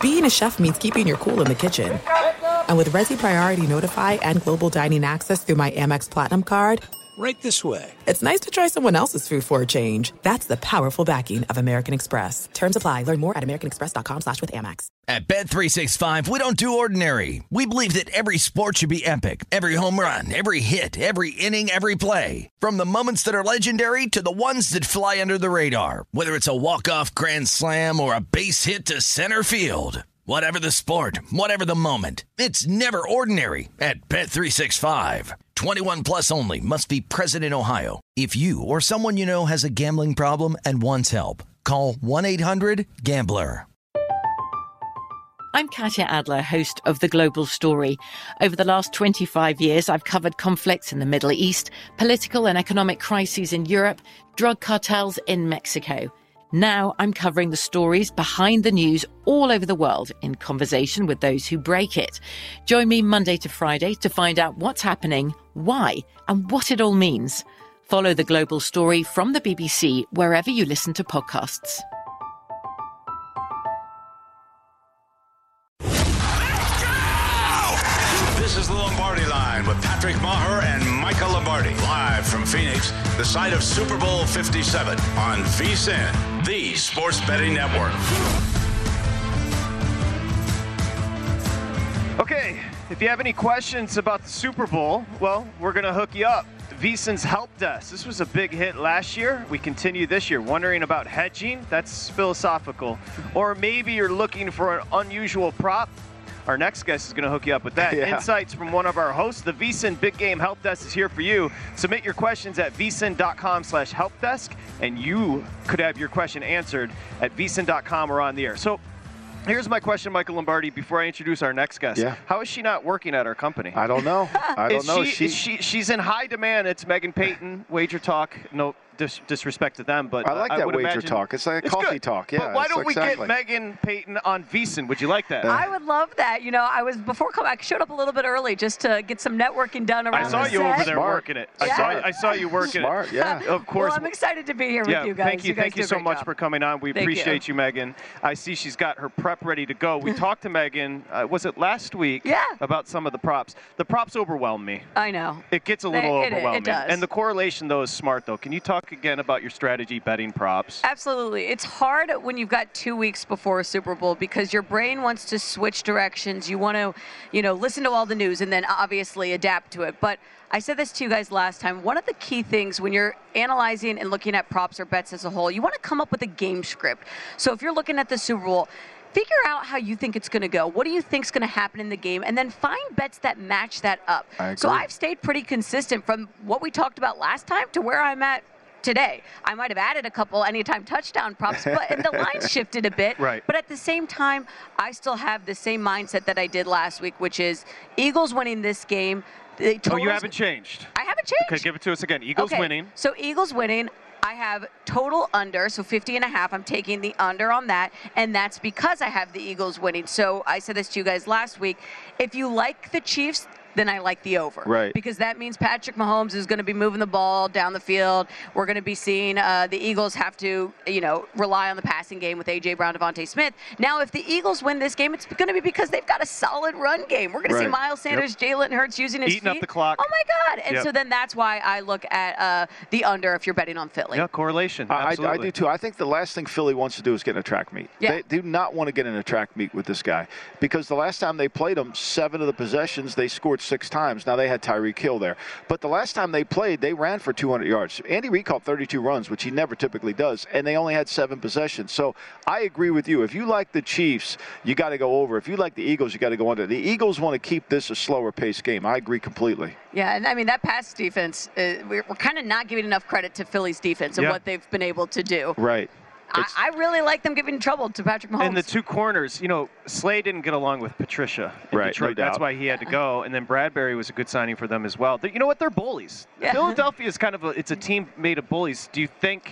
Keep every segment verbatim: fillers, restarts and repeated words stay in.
being a chef means keeping your cool in the kitchen. And with Resi Priority Notify and Global Dining Access through my Amex Platinum card, right this way. It's nice to try someone else's food for a change. That's the powerful backing of American Express. Terms apply. Learn more at americanexpress.com slash with Amex. At Bet three sixty-five, we don't do ordinary. We believe that every sport should be epic. Every home run, every hit, every inning, every play. From the moments that are legendary to the ones that fly under the radar. Whether it's a walk-off grand slam or a base hit to center field. Whatever the sport, whatever the moment, it's never ordinary at Bet three sixty-five. twenty-one plus only. Must be present in Ohio. If you or someone you know has a gambling problem and wants help, call one eight hundred gambler. I'm Katya Adler, host of The Global Story. Over the last twenty-five years, I've covered conflicts in the Middle East, political and economic crises in Europe, drug cartels in Mexico. Now I'm covering the stories behind the news all over the world in conversation with those who break it. Join me Monday to Friday to find out what's happening, why, and what it all means. Follow The Global Story from the B B C wherever you listen to podcasts. This is the Lombardi Line with Patrick Maher and Michael Lombardi. Live from Phoenix, the site of Super Bowl fifty-seven on V S I N, the sports betting network. Okay, if you have any questions about the Super Bowl, well, we're going to hook you up. V S I N's Help Desk. This was a big hit last year. We continue this year. Wondering about hedging? That's philosophical. Or maybe you're looking for an unusual prop? Our next guest is going to hook you up with that. Yeah. Insights from one of our hosts. The V S I N Big Game Help Desk is here for you. Submit your questions at vsin.com slash help desk, and you could have your question answered at vsin dot com or on the air. So here's my question, Michael Lombardi, before I introduce our next guest. Yeah. How is she not working at our company? I don't know. I don't is know. She, she, is she, she's in high demand. It's Megan Payton, Wager Talk. No dis- disrespect to them, but I like I that would Wager imagine Talk. It's like a it's coffee good. talk. Yeah. But why don't we exactly. get Megan Payton on V S I N? Would you like that? I would love that. You know, I was before coming. I showed up a little bit early just to get some networking done around. I saw the you set. over there Smart. working it. I Yeah. saw I saw you working Smart, it. yeah. Of course. Well, I'm excited to be here yeah, with you guys. Thank you. you guys thank you do a so great much job. for coming on. We Thank appreciate you. you, Megan. I see she's got her prep ready to go. We talked to Megan, uh, was it last week? Yeah. About some of the props. The props overwhelm me. I know. It gets a little It- it- it overwhelming. does. And the correlation, though, is smart, though. Can you talk again about your strategy betting props? Absolutely. It's hard when you've got two weeks before a Super Bowl because your brain wants to switch directions. You want to, you know, listen to all the news and then obviously adapt to it. But I said this to you guys last time. One of the key things when you're analyzing and looking at props or bets as a whole, you want to come up with a game script. So if you're looking at the Super Bowl, figure out how you think it's going to go. What do you think is going to happen in the game? And then find bets that match that up. I agree. So I've stayed pretty consistent from what we talked about last time to where I'm at today. I might have added a couple anytime touchdown props, but and the line shifted a bit. Right. But at the same time, I still have the same mindset that I did last week, which is Eagles winning this game. The Oh, totals, you haven't changed. I haven't changed. Okay, give it to us again. Eagles Okay, winning. So Eagles winning. I have total under, so fifty and a half. I'm taking the under on that, and that's because I have the Eagles winning. So I said this to you guys last week. If you like the Chiefs, then I like the over. Right. Because that means Patrick Mahomes is going to be moving the ball down the field. We're going to be seeing uh, the Eagles have to, you know, rely on the passing game with A J Brown, Devontae Smith. Now, if the Eagles win this game, it's going to be because they've got a solid run game. We're going to see Right. Miles Sanders, Yep. Jalen Hurts using his Eating up feet. the clock. Oh, my God. And Yep. so then that's why I look at uh, the under if you're betting on Philly. Yeah, correlation. I, I Absolutely. do too. I think the last thing Philly wants to do is get in a track meet. Yeah. They do not want to get in a track meet with this guy because the last time they played him, seven of the possessions, they scored six times. Now, they had Tyreek Hill there. But the last time they played, they ran for two hundred yards. Andy Reid caught thirty-two runs, which he never typically does, and they only had seven possessions. So I agree with you. If you like the Chiefs, you got to go over. If you like the Eagles, you got to go under. The Eagles want to keep this a slower paced game. I agree completely. Yeah, and I mean, that pass defense, uh, we're, we're kind of not giving enough credit to Philly's defense and Yeah. what they've been able to do. Right. I, I really like them giving trouble to Patrick Mahomes. And the two corners, you know, Slay didn't get along with Patricia in Right, Detroit. no That's doubt. why he had to go. And then Bradbury was a good signing for them as well. They- You know what? They're bullies. Yeah. Philadelphia is kind of a, it's a team made of bullies. Do you think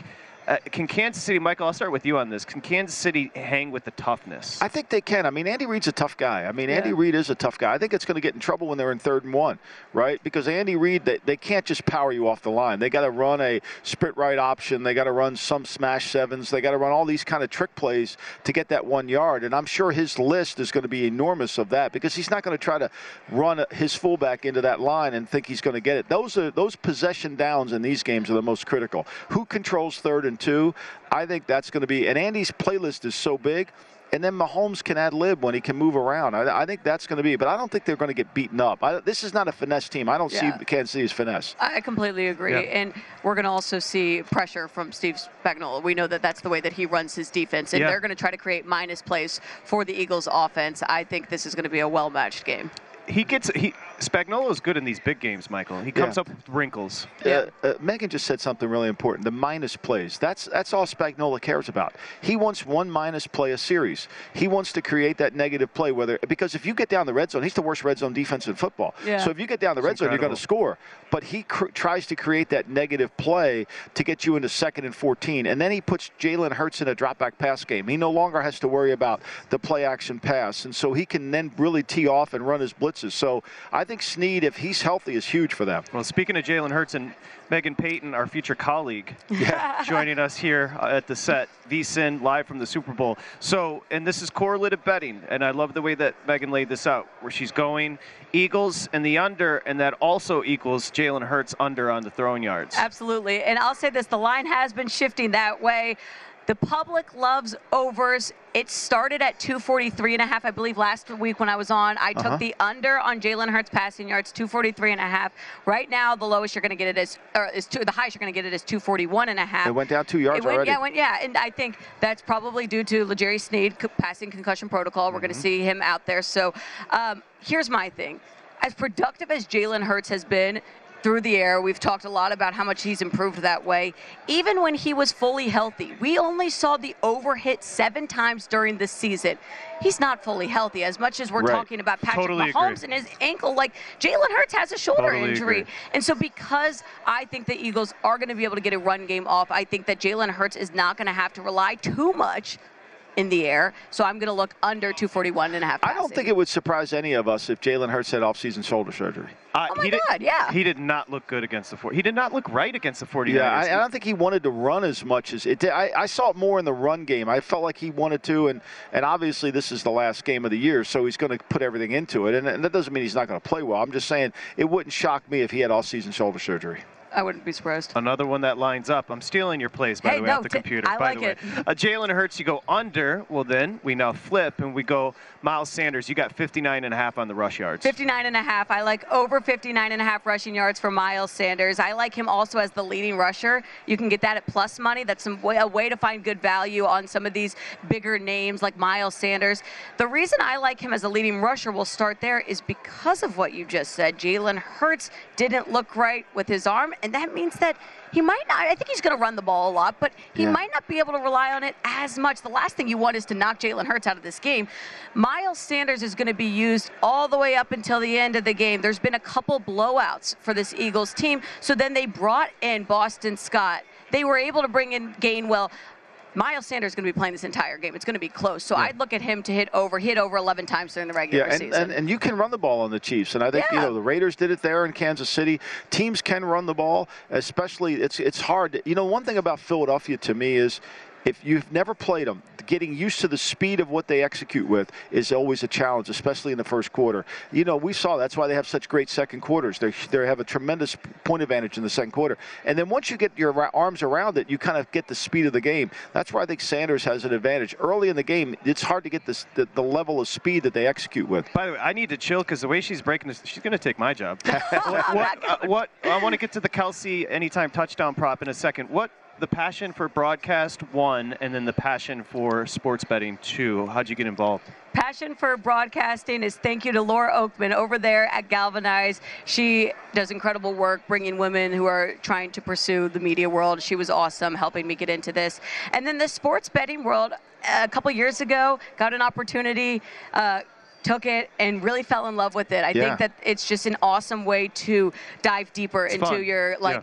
Uh, can Kansas City, Michael, I'll start with you on this. Can Kansas City hang with the toughness? I think they can. I mean, Andy Reid's a tough guy. I mean, Yeah. Andy Reid is a tough guy. I think it's going to get in trouble when they're in third and one, right? Because Andy Reid, they, they can't just power you off the line. They got to run a sprint right option. They got to run some smash sevens. They got to run all these kind of trick plays to get that one yard. And I'm sure his list is going to be enormous of that because he's not going to try to run his fullback into that line and think he's going to get it. Those are those possession downs in these games are the most critical. Who controls third and two? I think that's going to be, and Andy's playlist is so big, and then Mahomes can ad lib when he can move around. I, I think that's going to be, but I don't think they're going to get beaten up. I, this is not a finesse team. I don't Yeah. see Kansas City as finesse. I completely agree. Yeah. And we're going to also see pressure from Steve Spagnuolo. We know that that's the way that he runs his defense, and Yeah. they're going to try to create minus plays for the Eagles offense. I think this is going to be a well-matched game. He gets he Spagnuolo is good in these big games, Michael. He comes Yeah. up with wrinkles. Yeah. Uh, uh, Megan just said something really important. The minus plays. That's that's all Spagnuolo cares about. He wants one minus play a series. He wants to create that negative play. Whether because if you get down the red zone, he's the worst red zone defense in football. Yeah. So if you get down the red It's zone, you're going incredible. to score. But he cr- tries to create that negative play to get you into second and fourteen, and then he puts Jalen Hurts in a drop back pass game. He no longer has to worry about the play action pass, and so he can then really tee off and run his blitzes. So I think Snead, if he's healthy, is huge for them. Well, speaking of Jalen Hurts and Megan Payton, our future colleague, joining us here at the set, VSiN, live from the Super Bowl. So, and this is correlative betting, and I love the way that Megan laid this out, where she's going Eagles and the under, and that also equals Jalen Hurts under on the throwing yards. Absolutely. And I'll say this, the line has been shifting that way. The public loves overs. It started at two forty-three and a half, I believe, last week when I was on. I Uh-huh. took the under on Jalen Hurts passing yards, two forty-three and a half. Right now, the lowest you're going to get it is, or is two, the highest you're going to get it is two forty-one and a half. It went down two yards It went, already. Yeah, it went, yeah, and I think that's probably due to L'Jarius Sneed co- passing concussion protocol. We're going to see him out there. So um, here's my thing. As productive as Jalen Hurts has been through the air, we've talked a lot about how much he's improved that way. Even when he was fully healthy, we only saw the over hit seven times during the season. He's not fully healthy. As much as we're Right. talking about Patrick Totally Mahomes agree. and his ankle, like Jalen Hurts has a shoulder Totally injury. agree. And so because I think the Eagles are going to be able to get a run game off, I think that Jalen Hurts is not going to have to rely too much in the air. So I'm going to look under two forty-one and a half I passing. don't think it would surprise any of us if Jalen Hurts had off-season shoulder surgery. Uh, Oh my he did, God, yeah. He did not look good against the four. He did not look right against the 49ers. Yeah, I, I don't think he wanted to run as much as it did. I, I saw it more in the run game. I felt like he wanted to, and, and obviously this is the last game of the year, so he's going to put everything into it. And, and that doesn't mean he's not going to play well. I'm just saying it wouldn't shock me if he had all-season shoulder surgery. I wouldn't be surprised. Another one that lines up. I'm stealing your plays, by Hey, the way, no, off the t- computer. I by like the way. it. Uh, Jalen Hurts, you go under. Well, then we now flip and we go Miles Sanders. You got fifty-nine and a half on the rush yards. fifty-nine and a half. I like over fifty-nine and a half rushing yards for Miles Sanders. I like him also as the leading rusher. You can get that at plus money. That's some way, a way to find good value on some of these bigger names like Miles Sanders. The reason I like him as a leading rusher, we'll start there, is because of what you just said. Jalen Hurts didn't look right with his arm, and that means that he might not, I think he's going to run the ball a lot, but he Yeah. might not be able to rely on it as much. The last thing you want is to knock Jalen Hurts out of this game. Miles Sanders is going to be used all the way up until the end of the game. There's been a couple blowouts for this Eagles team, so then they brought in Boston Scott. They were able to bring in Gainwell. Miles Sanders is going to be playing this entire game. It's going to be close. So I'd look at him to hit over, hit over eleven times during the regular Yeah, and, season. and, and you can run the ball on the Chiefs, and I think you Yeah. know the Raiders did it there in Kansas City. Teams can run the ball, especially it's it's hard. You know, one thing about Philadelphia to me is if you've never played them, getting used to the speed of what they execute with is always a challenge, especially in the first quarter. You know, we saw that's why they have such great second quarters. They they have a tremendous point advantage in the second quarter, and then once you get your ra- arms around it, you kind of get the speed of the game. That's why I think Sanders has an advantage early in the game. It's hard to get this the, the level of speed that they execute with. By the way, I need to chill because the way she's breaking this, she's going to take my job. what, what, Not uh, good. what I want to get to the Kelsey anytime touchdown prop in a second. What the passion for broadcast one, and then the passion for sports betting two. How'd you get involved? Passion for broadcasting is thank you to Laura Oakman over there at Galvanize. She does incredible work bringing women who are trying to pursue the media world. She was awesome helping me get into this. And then the sports betting world, a couple years ago, got an opportunity, uh, took it, and really fell in love with it. I Yeah. think that it's just an awesome way to dive deeper It's into fun. your, like, Yeah.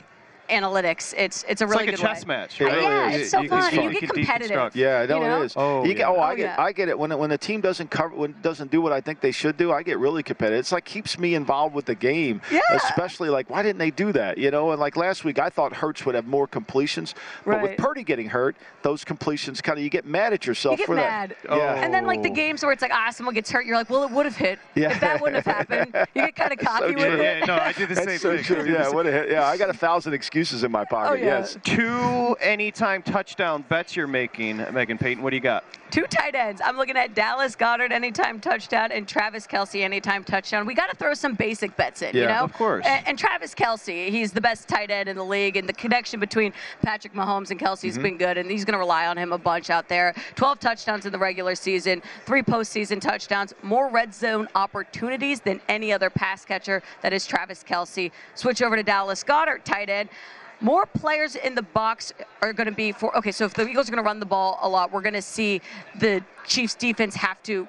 analytics. It's it's a really it's like good a chess way. match. It Uh, really yeah, is. it's so You- fun. you You can get competitive. deconstruct. Yeah, no, you know? it is. Oh, you get, yeah. oh, I Oh, get, yeah. I get it. When when the team doesn't cover, when it doesn't do what I think they should do, I get really competitive. It's like keeps me involved with the game. Yeah. Especially like, why didn't they do that? You know, and like last week, I thought Hurts would have more completions, but with Right. Purdy getting hurt, those completions kind of you get mad at yourself You get for mad. that. Yeah. And then like the Oh. games where it's like, ah, someone gets hurt, you're like, well, it would have hit. Yeah. If that wouldn't have happened, you get kind of cocky with true. it. Yeah, no, I did the same That's so thing. true. Yeah, what a, yeah, I got a thousand excuses in my pocket. Oh, yeah. Yes. Two anytime touchdown bets you're making, Megan Payton. What do you got? Two tight ends. I'm looking at Dallas Goedert anytime touchdown and Travis Kelce anytime touchdown. We got to throw some basic bets in, you Yeah, know? of course. And, and Travis Kelce, he's the best tight end in the league, and the connection between Patrick Mahomes and Kelce's Mm-hmm. been good, and he's going to rely on him a bunch out there. twelve touchdowns in the regular season, three postseason touchdowns, more red zone opportunities than any other pass catcher. That is Travis Kelce. Switch over to Dallas Goedert, tight end. More players in the box are going to be for, okay, so if the Eagles are going to run the ball a lot, we're going to see the Chiefs defense have to,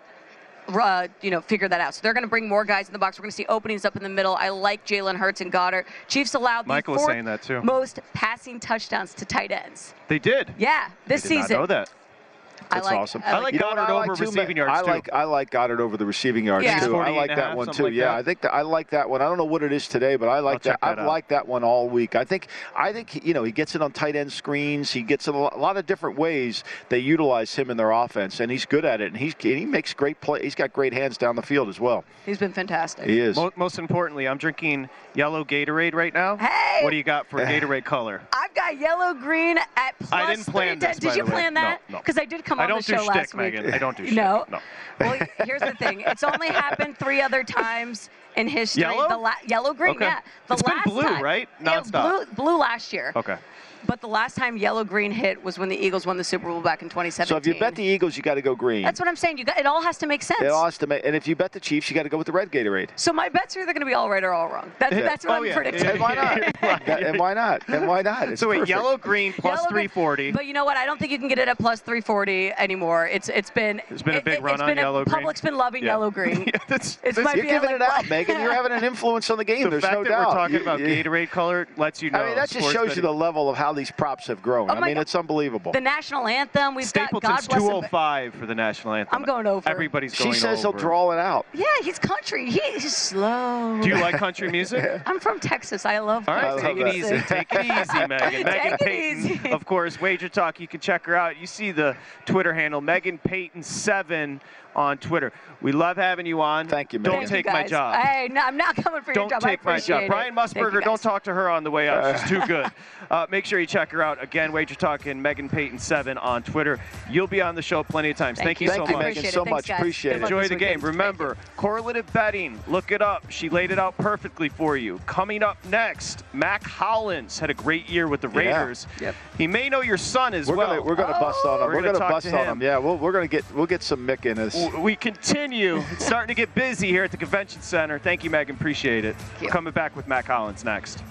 uh, you know, figure that out. So they're going to bring more guys in the box. We're going to see openings up in the middle. I like Jalen Hurts and Goddard. Chiefs allowed the Michael was fourth saying that too. most passing touchdowns to tight ends. They did. Yeah, this I did season. not know that. That's I like, awesome. I I like, like You know what Goddard I like over too, receiving man? yards I like too. I like Goddard over the receiving yards Yeah. too. I forty-eight like and a that half, one something too. like yeah, that. I think that I like that one. I don't know what it is today, but I like check that. that I've out. liked that one all week. I think I think you know he gets it on tight end screens. He gets it a lo- a lot of different ways they utilize him in their offense, and he's good at it. And he's and he makes great play. He's got great hands down the field as well. he's been fantastic. He is. Mo- most importantly, I'm drinking yellow Gatorade right now. Hey! What do you got for Gatorade color? I've got yellow green at plus I didn't plan three ten. this, Did by you the way. plan No, that? no. Because I did come I on don't the do show last shtick, week. Megan. I don't do shtick. No. No. Well, here's the thing. It's only happened three other times in history. Yellow? The la- yellow green, Okay. yeah. The It's been last blue, time, right? Yeah, Nonstop. blue, blue last year. Okay. But the last time yellow green hit was when the Eagles won the Super Bowl back in twenty seventeen. So if you bet the Eagles, you got to go green. That's what I'm saying. You got it. All has to make sense. It all has to make, and if you bet the Chiefs, you got to go with the red Gatorade. So my bets are either going to be all right or all wrong. That, Yeah. That's what Oh, I'm yeah. predicting. And why not? That- and why not? And why not? It's So wait, perfect. yellow green plus Yellow green- three forty. But you know what? I don't think you can get it at plus three forty anymore. It's it's been There's been a it- big it- run it's on been a- yellow green. Public's been loving Yeah. yellow green. Yeah, that's, It's that's- might You're be at, giving like, it out, what- Megan. You're having an influence on the game. the There's fact no that doubt. we're talking You- about you- Gatorade color lets you know. I mean, that just sports shows you betting. the level of how these props have grown. Oh I my mean, God. it's unbelievable. The national anthem. We've Stapleton's got God bless two him. oh five for the national anthem. I'm going over. Everybody's She going says over. he'll draw it out. Yeah, he's country. He's slow. Do you like country music? I'm from Texas. I love. All right, love take it that. easy. Take it easy, Megan. Megan Take it Payton, easy. of course, Wager Talk. You can check her out. You see the Twitter handle, Megan Payton seven on Twitter. We love having you on. Thank you, Don't Megan. Thank take you my guys. job. Hey, no, I'm not coming for Don't your job. I take my appreciate job. it. Brian Thank you, Musburger, guys. don't talk to her on the way out. She's too good. Uh, make sure you check her out. Again, Wager Talk and Megan Payton seven on Twitter. You'll be on the show plenty of times. Thank Thank, you. you Thank so you, much. Megan, Appreciate it. so Thanks, much. guys. Appreciate Good it. luck Enjoy this the game. weekend. Remember, correlative betting. Look it up. She laid it out perfectly for you. Coming up next, Mac Hollins had a great year with the Yeah. Raiders. Yep. He may know your son as We're well. gonna we're gonna bust on him. We're We're, gonna gonna, talk bust to on him. him. Yeah, we'll, we're gonna get we'll get some Mick in us. W- We continue. It's starting to get busy here at the convention center. Thank you, Megan. Appreciate it. you. We're coming back with Mac Hollins next.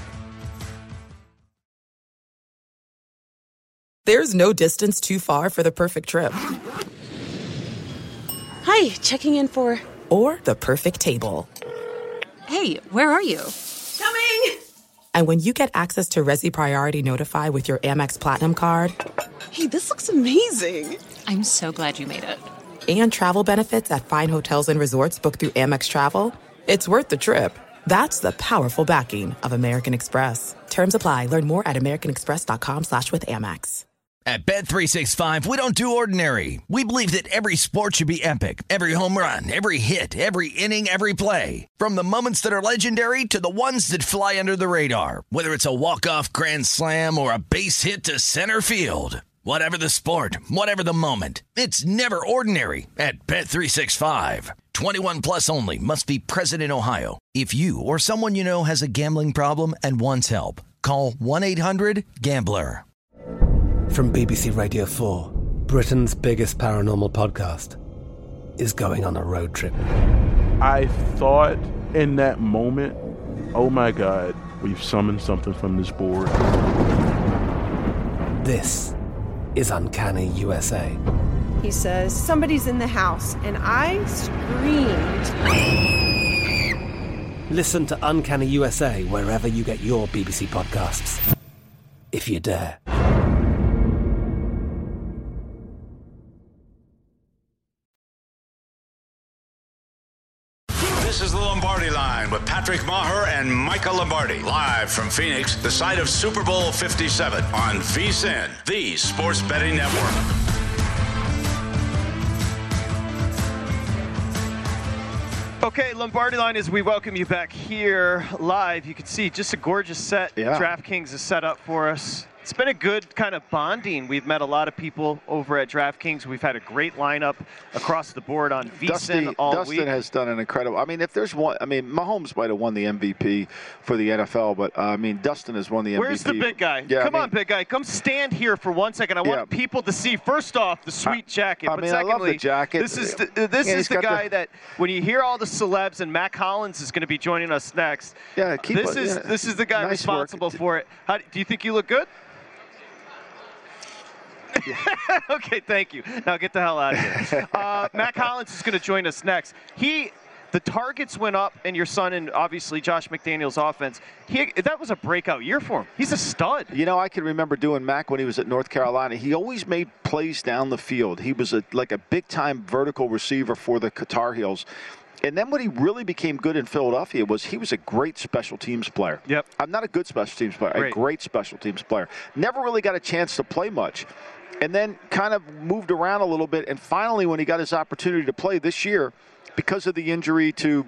There's no distance too far for the perfect trip. Hi, checking in for... Or the perfect table. Hey, where are you? Coming! And when you get access to Resi Priority Notify with your Amex Platinum card Hey, this looks amazing. I'm so glad you made it. and travel benefits at fine hotels and resorts booked through Amex Travel, it's worth the trip. That's the powerful backing of American Express. Terms apply. Learn more at americanexpress.com slash with Amex. At Bet three sixty-five, we don't do ordinary. We believe that every sport should be epic. Every home run, every hit, every inning, every play. From the moments that are legendary to the ones that fly under the radar. Whether it's a walk-off grand slam or a base hit to center field. Whatever the sport, whatever the moment. It's never ordinary at Bet three sixty-five. twenty-one plus only. Must be present in Ohio. If you or someone you know has a gambling problem and wants help, call one eight hundred gambler. From B B C Radio four, Britain's biggest paranormal podcast is going on a road trip. I thought in that moment, oh my God, we've summoned something from this board. This is Uncanny U S A. He says, somebody's in the house, and I screamed. Listen to Uncanny U S A wherever you get your B B C podcasts, if you dare. This is the Lombardi Line with Patrick Maher and Michael Lombardi, live from Phoenix, the site of Super Bowl fifty-seven on V S I N, the sports betting network. Okay, Lombardi Line, as we welcome you back here live, you can see just a gorgeous set yeah. DraftKings has set up for us. It's been a good kind of bonding. We've met a lot of people over at DraftKings. We've had a great lineup across the board on V S I N all Dustin week. has done an incredible. I mean, if there's one, I mean, Mahomes might have won the M V P for the N F L, but uh, I mean, Dustin has won the Where's M V P. Where's the big guy? Yeah, Come I mean, on, big guy. Come stand here for one second. I want yeah. people to see, first off, the sweet jacket. I but mean, secondly, I love the jacket. This is the, this Yeah, is the got guy the... that when you hear all the celebs, and Mac Hollins is going to be joining us next. Yeah, keep this it, is yeah. this is the guy nice responsible work. for it. How, do you think you look good? Okay, thank you. Now get the hell out of here. Uh, Mac Hollins is going to join us next. He, the targets went up, and your son and obviously Josh McDaniels' offense. He, that was a breakout year for him. He's a stud. You know, I can remember doing Mac when he was at North Carolina. He always made plays down the field. He was a, like a big-time vertical receiver for the Tar Heels. And then when he really became good in Philadelphia was he was a great special teams player. Yep. I'm not a good special teams player, Great. a great special teams player. Never really got a chance to play much. And then kind of moved around a little bit. And finally, when he got his opportunity to play this year, because of the injury to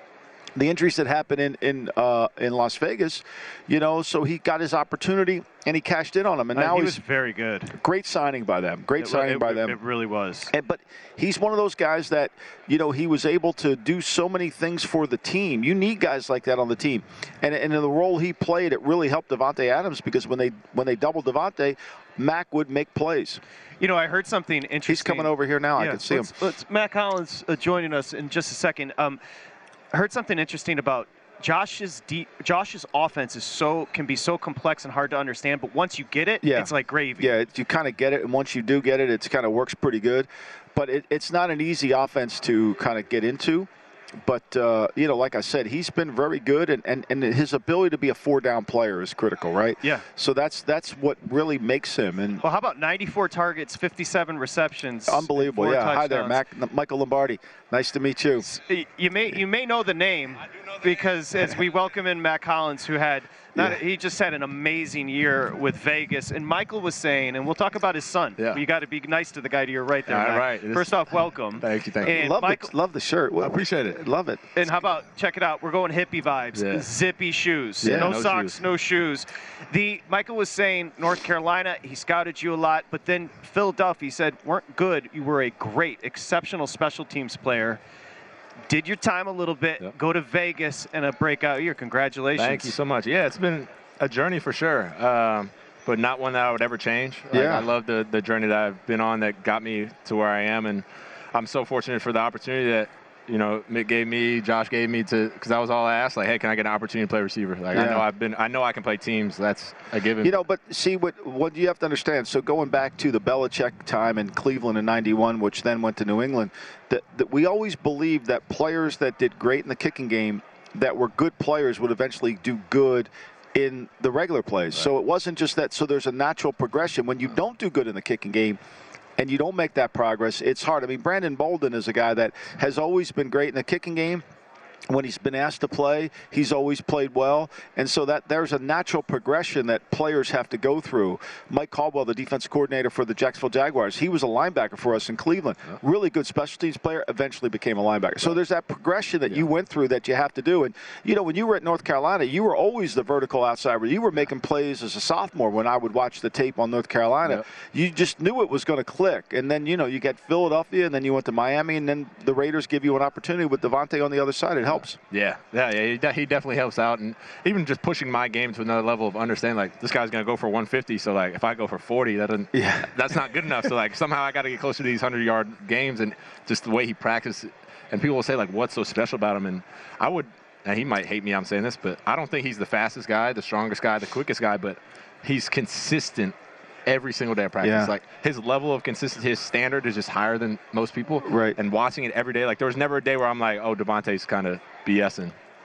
the injuries that happened in in uh, in Las Vegas, you know, so he got his opportunity and he cashed in on him. And Uh, now he he's was very good. Great signing by them. Great It- signing it- by them. It really was. And, but he's one of those guys that, you know, he was able to do so many things for the team. You need guys like that on the team. And, and in the role he played, it really helped Davante Adams because when they when they doubled Davante, Mac would make plays. You know, I heard something interesting. He's coming over here now. Yeah, I can see let's, him. Let's, Mac Hollins uh, joining us in just a second. Um, I heard something interesting about Josh's deep, Josh's offense is so can be so complex and hard to understand, but once you get it, Yeah. it's like gravy. Yeah, you kind of get it, and once you do get it, it kind of works pretty good. But it, it's not an easy offense to kind of get into. But, uh, you know, like I said, he's been very good, and, and, and his ability to be a four-down player is critical, right? Yeah. So that's that's what really makes him. And Well, how about ninety-four targets, fifty-seven receptions? unbelievable, four yeah. Hi there, touchdowns. Mac, Michael Lombardi. Nice to meet you. You may you may know the name because as we welcome in Mac Hollins, who had not, Yeah. he just had an amazing year with Vegas. And Michael was saying, and we'll talk about his son. Yeah. You got to be nice to the guy to your right there. All Mac. right. First off, welcome. Thank you, thank you. And love, Michael, the, love the shirt. I appreciate it. Love it. And how about, check it out, we're going hippie vibes. Yeah. Zippy shoes. Yeah, no, no socks, shoes. no shoes. The Michael was saying North Carolina, he scouted you a lot, but then Philadelphia, he said, weren't good. You were a great, exceptional special teams player. Did your time a little bit, Yep. go to Vegas, and a breakout year. Congratulations. Thank you so much. Yeah, it's been a journey for sure, um, but not one that I would ever change. Like, Yeah. I love the, the journey that I've been on that got me to where I am, and I'm so fortunate for the opportunity that, you know, Mick gave me, Josh gave me to, because that was all I asked. Like, hey, can I get an opportunity to play receiver? Like, I Yeah. know I've been, I know I can play teams. That's a given. You know, but see what what you have to understand. So going back to the Belichick time in Cleveland in ninety-one, which then went to New England, that, that we always believed that players that did great in the kicking game, that were good players, would eventually do good in the regular plays. Right. So it wasn't just that. So there's a natural progression. When you don't do good in the kicking game, and you don't make that progress, it's hard. I mean, Brandon Bolden is a guy that has always been great in the kicking game. When he's been asked to play, he's always played well. And so that there's a natural progression that players have to go through. Mike Caldwell, the defensive coordinator for the Jacksonville Jaguars, he was a linebacker for us in Cleveland. Yeah. Really good special teams player, eventually became a linebacker. So there's that progression that Yeah. you went through that you have to do. And, you know, when you were at North Carolina, you were always the vertical outside. You were making plays as a sophomore when I would watch the tape on North Carolina. Yeah. You just knew it was going to click. And then, you know, you get Philadelphia, and then you went to Miami, and then the Raiders give you an opportunity with Davante on the other side. It helps. Yeah, yeah, yeah. He, de- he definitely helps out, and even just pushing my game to another level of understanding. Like, this guy's gonna go for one fifty, so like if I go for forty, that doesn't, Yeah. that's not good enough. So like somehow I got to get closer to these hundred-yard games, and just the way he practices. And people will say like, "What's so special about him?" And I would, and he might hate me, I'm saying this, but I don't think he's the fastest guy, the strongest guy, the quickest guy, but he's consistent every single day of practice. Yeah. Like his level of consistency, his standard is just higher than most people. Right. And watching it every day, like there was never a day where I'm like, "Oh, Davante's kind of BSing."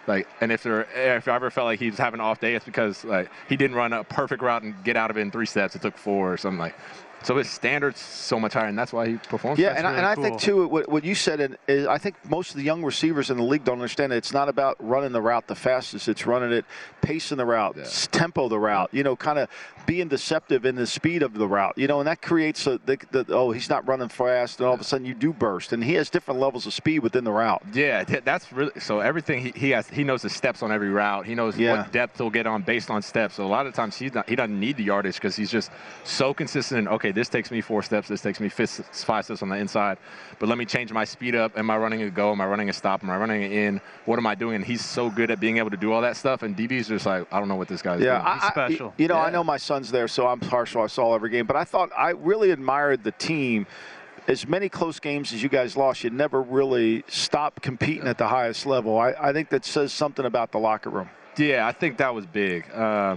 Like, and if there, if I ever felt like he was having an off day, it's because like he didn't run a perfect route and get out of it in three steps. It took four or something like. So his standards so much higher, and that's why he performs. Yeah, that's and, really I, and cool. I think too, what, what you said is, I think most of the young receivers in the league don't understand it. It's not about running the route the fastest; it's running it, pacing the route, yeah. tempo the route. You know, kind of being deceptive in the speed of the route. You know, and that creates a the, the, oh, he's not running fast, and all of a sudden you do burst, and he has different levels of speed within the route. Yeah, that's really so. Everything he, he has, he knows the steps on every route. He knows yeah. what depth he'll get on based on steps. So a lot of times he's not, he doesn't need the yardage because he's just so consistent. In, okay, this takes me four steps. Steps. This takes me five steps on the inside, but let me change my speed up. Am I running a go? Am I running a stop? Am I running it in? What am I doing? And he's so good at being able to do all that stuff. And D B's just like, I don't know what this guy's yeah, doing. He's I, special. You know, yeah. I know my son's there, so I'm partial. I saw every game, but I thought I really admired the team. As many close games as you guys lost, you never really stopped competing at the highest level. I, I think that says something about the locker room. Yeah, I think that was big. Um,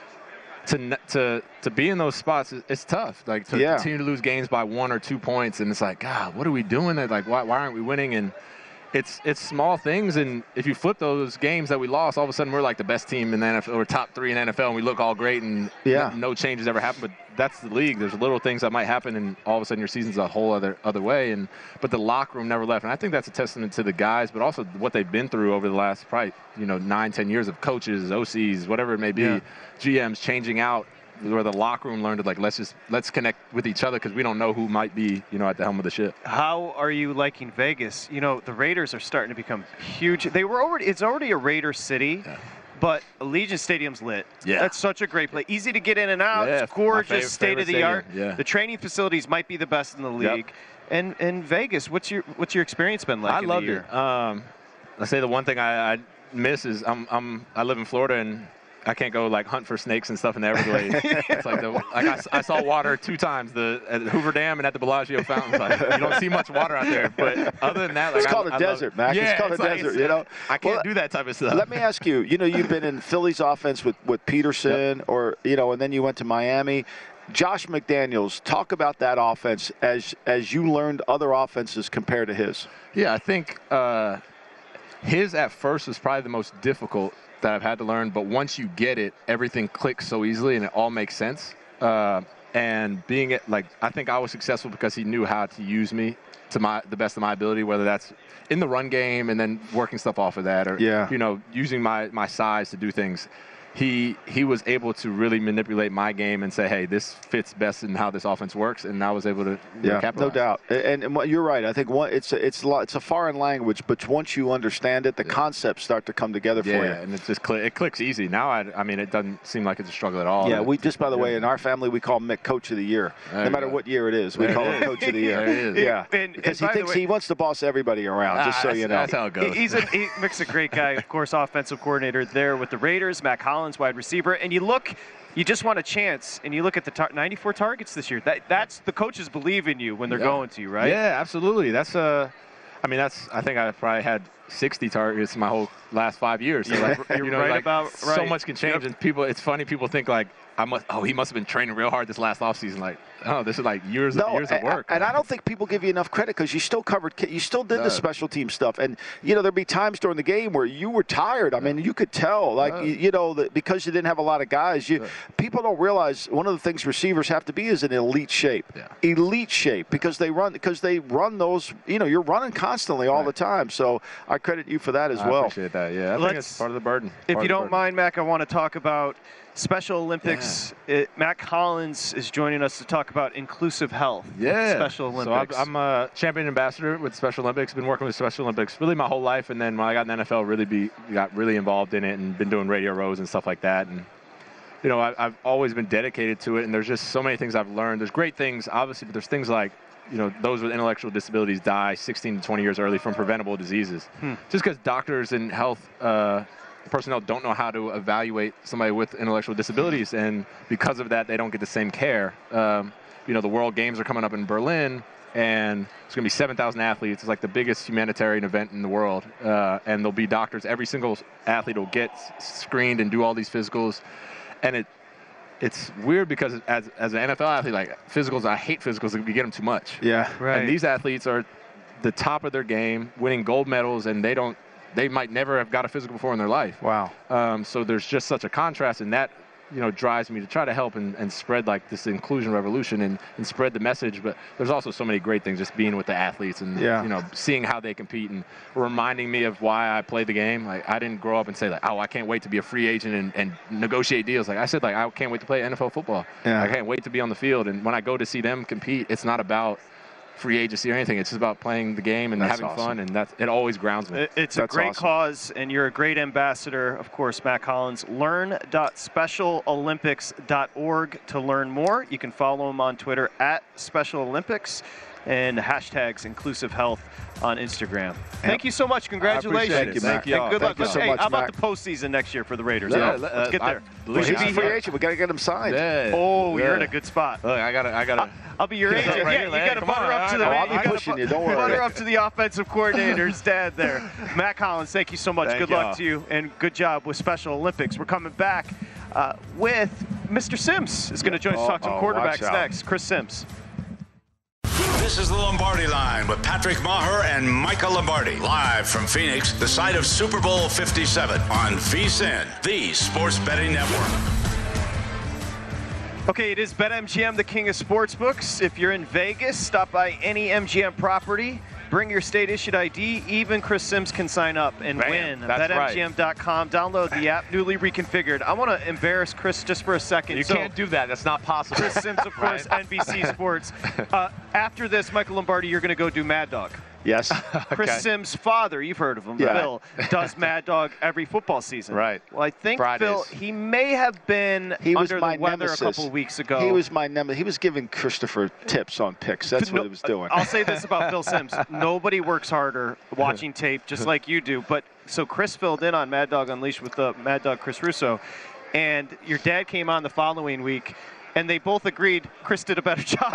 To, to to be in those spots, it's tough. Like to yeah. continue to lose games by one or two points, and it's like, God, what are we doing? Like, why why aren't we winning? And it's it's small things. And if you flip those games that we lost, all of a sudden we're like the best team in the N F L, or top three in the N F L, and we look all great, and yeah. no, no changes ever happen. But that's the league. There's little things that might happen, and all of a sudden your season's a whole other other way. And but the locker room never left, and I think that's a testament to the guys, but also what they've been through over the last probably you know nine, ten years of coaches, O Cs, whatever it may be, yeah. G Ms changing out. Where the locker room learned to like let's just let's connect with each other because we don't know who might be you know at the helm of the ship. How are you liking Vegas? You know the Raiders are starting to become huge. They were already it's already a Raider city, yeah. but Allegiant Stadium's lit. Yeah, that's such a great place. Easy to get in and out. Yeah, it's gorgeous, state of the art. Yeah. The training facilities might be the best in the league. Yep. And and Vegas, what's your what's your experience been like? I in loved the year? it. Um, I say the one thing I, I miss is I'm I'm I live in Florida and. I can't go like hunt for snakes and stuff in the Everglades. It's like the, like I, I saw water two times, the at the Hoover Dam and at the Bellagio fountains. Like, you don't see much water out there, but other than that, like, it's I, called I a desert, love, Mac. Yeah, it's called it's a like, desert. You know, I can't well, do that type of stuff. Let me ask you. You know, you've been in Philly's offense with with Peterson, yep. or you know, and then you went to Miami. Josh McDaniels, talk about that offense as as you learned other offenses compared to his. Yeah, I think uh, his at first was probably the most difficult that I've had to learn, but once you get it, everything clicks so easily and it all makes sense. Uh, and being it like, I think I was successful because he knew how to use me to my the best of my ability, whether that's in the run game and then working stuff off of that, or yeah. you know, using my my size to do things. He he was able to really manipulate my game and say, hey, this fits best in how this offense works, and I was able to yeah, capitalize. No doubt. And, and you're right. I think one, it's a, it's a, it's a foreign language, but once you understand it, the yeah. concepts start to come together yeah, for you. Yeah, and it just cl- it clicks easy. Now, I, I mean, it doesn't seem like it's a struggle at all. Yeah, we just, by the yeah. way, in our family, we call Mick Coach of the Year. There no matter go. what year it is, we there call him Coach of the Year. There it is. Yeah, and, because and he thinks way, he wants to boss everybody around, ah, just so you know. That's how it goes. He's a, he, Mick's a great guy, of course, offensive coordinator there with the Raiders, Mack Hollins, wide receiver, and you look You just want a chance, and you look at the tar- ninety-four targets this year. That that's the coaches believe in you when they're yeah. going to you, right? Yeah, absolutely. That's uh, I mean, that's I think I probably had sixty targets my whole last five years. So yeah. like, You're you know, right like, about right. so much can change, yep. and people. It's funny. People think like I must. Oh, he must have been training real hard this last offseason. Like, oh, this is like years no, of years of work. And, and I don't think people give you enough credit because you still covered, you still did no. the special team stuff. And, you know, there'd be times during the game where you were tired. I mean, you could tell, like, no. you, you know, that because you didn't have a lot of guys, you no. people don't realize one of the things receivers have to be is in elite shape. Yeah. Elite shape because they run, because they run those, you know, you're running constantly all right. the time. So I credit you for that as I well. I appreciate that, yeah. I Let's, think it's part of the burden. If part you don't burden. mind, Mac, I want to talk about Special Olympics. Yeah. It, Mack Hollins is joining us to talk about inclusive health. Yeah. Special Olympics. So I'm, I'm a champion ambassador with Special Olympics. Been working with Special Olympics really my whole life, and then when I got in the N F L, really be got really involved in it and been doing radio rows and stuff like that. And you know, I, I've always been dedicated to it, and there's just so many things I've learned. There's great things, obviously, but there's things like, you know, those with intellectual disabilities die sixteen to twenty years early from preventable diseases. Hmm. Just because doctors and health uh, personnel don't know how to evaluate somebody with intellectual disabilities, and because of that, they don't get the same care. Um, you know, the World Games are coming up in Berlin, and it's going to be seven thousand athletes. It's like the biggest humanitarian event in the world, uh, and there'll be doctors. Every single athlete will get screened and do all these physicals, and it it's weird because as as an N F L athlete, like physicals, I hate physicals if you get them too much. Yeah, right. And these athletes are the top of their game, winning gold medals, and they don't they might never have got a physical before in their life. Wow. Um, so there's just such a contrast, and that, you know, drives me to try to help and, and spread like this inclusion revolution and, and spread the message. But there's also so many great things just being with the athletes and, yeah. you know, seeing how they compete and reminding me of why I play the game. Like, I didn't grow up and say, like, oh, I can't wait to be a free agent and, and negotiate deals. Like I said, like, I can't wait to play N F L football. Yeah. I can't wait to be on the field. And when I go to see them compete, it's not about free agency or anything. It's just about playing the game and that's having awesome. fun, and that's, it always grounds me. It's that's a great awesome. cause, and you're a great ambassador, of course, Matt Collins. learn dot special olympics dot org to learn more. You can follow him on Twitter at Special Olympics and hashtags Inclusive Health on Instagram. Thank you so much. Congratulations. Thank you, Matt. Thank you. And good Thank luck. you so hey, much, how about Matt. the postseason next year for the Raiders? Yeah, Yeah, let's uh, get there. I, We should be be free here. agent. We got to get him signed. Yeah. Oh, yeah. you're in a good spot. Look, I gotta, I gotta. I'll be your agent. right Yeah, here, you man. got to Come butter on. up to the Oh, I'll you be gotta pushing bu- you. Don't worry. Butter up to the offensive coordinator's dad there. Matt Collins, thank you so much. Thank good y'all. luck to you, and good job with Special Olympics. We're coming back uh, with Mister Sims is going to join us to talk some Uh-oh, quarterbacks watch out. next. Chris Sims. This is the Lombardi Line with Patrick Maher and Michael Lombardi, live from Phoenix, the site of Super Bowl fifty-seven on V S I N, the sports betting network. Okay, it is BetMGM, the king of sportsbooks. If you're in Vegas, stop by any M G M property. Bring your state-issued I D. Even Chris Sims can sign up and Bam, win. that's Bet M G M dot com. Download the app, newly reconfigured. I want to embarrass Chris just for a second. You So, can't do that. That's not possible. Chris Sims, of course, Right? N B C Sports. Uh, after this, Michael Lombardi, you're going to go do Mad Dog. Yes. Chris Okay. Sims' father, you've heard of him, Yeah. Phil, does Mad Dog every football season. Right. Well, I think, Fridays. Phil, he may have been He was under my the weather nemesis. a couple of weeks ago. He was my nemesis. He was giving Christopher tips on picks. That's what No, he was doing. I'll say this about Phil Sims. Nobody works harder watching tape just like you do. But so Chris filled in on Mad Dog Unleashed with the Mad Dog Chris Russo. And your dad came on the following week. And they both agreed Chris did a better job.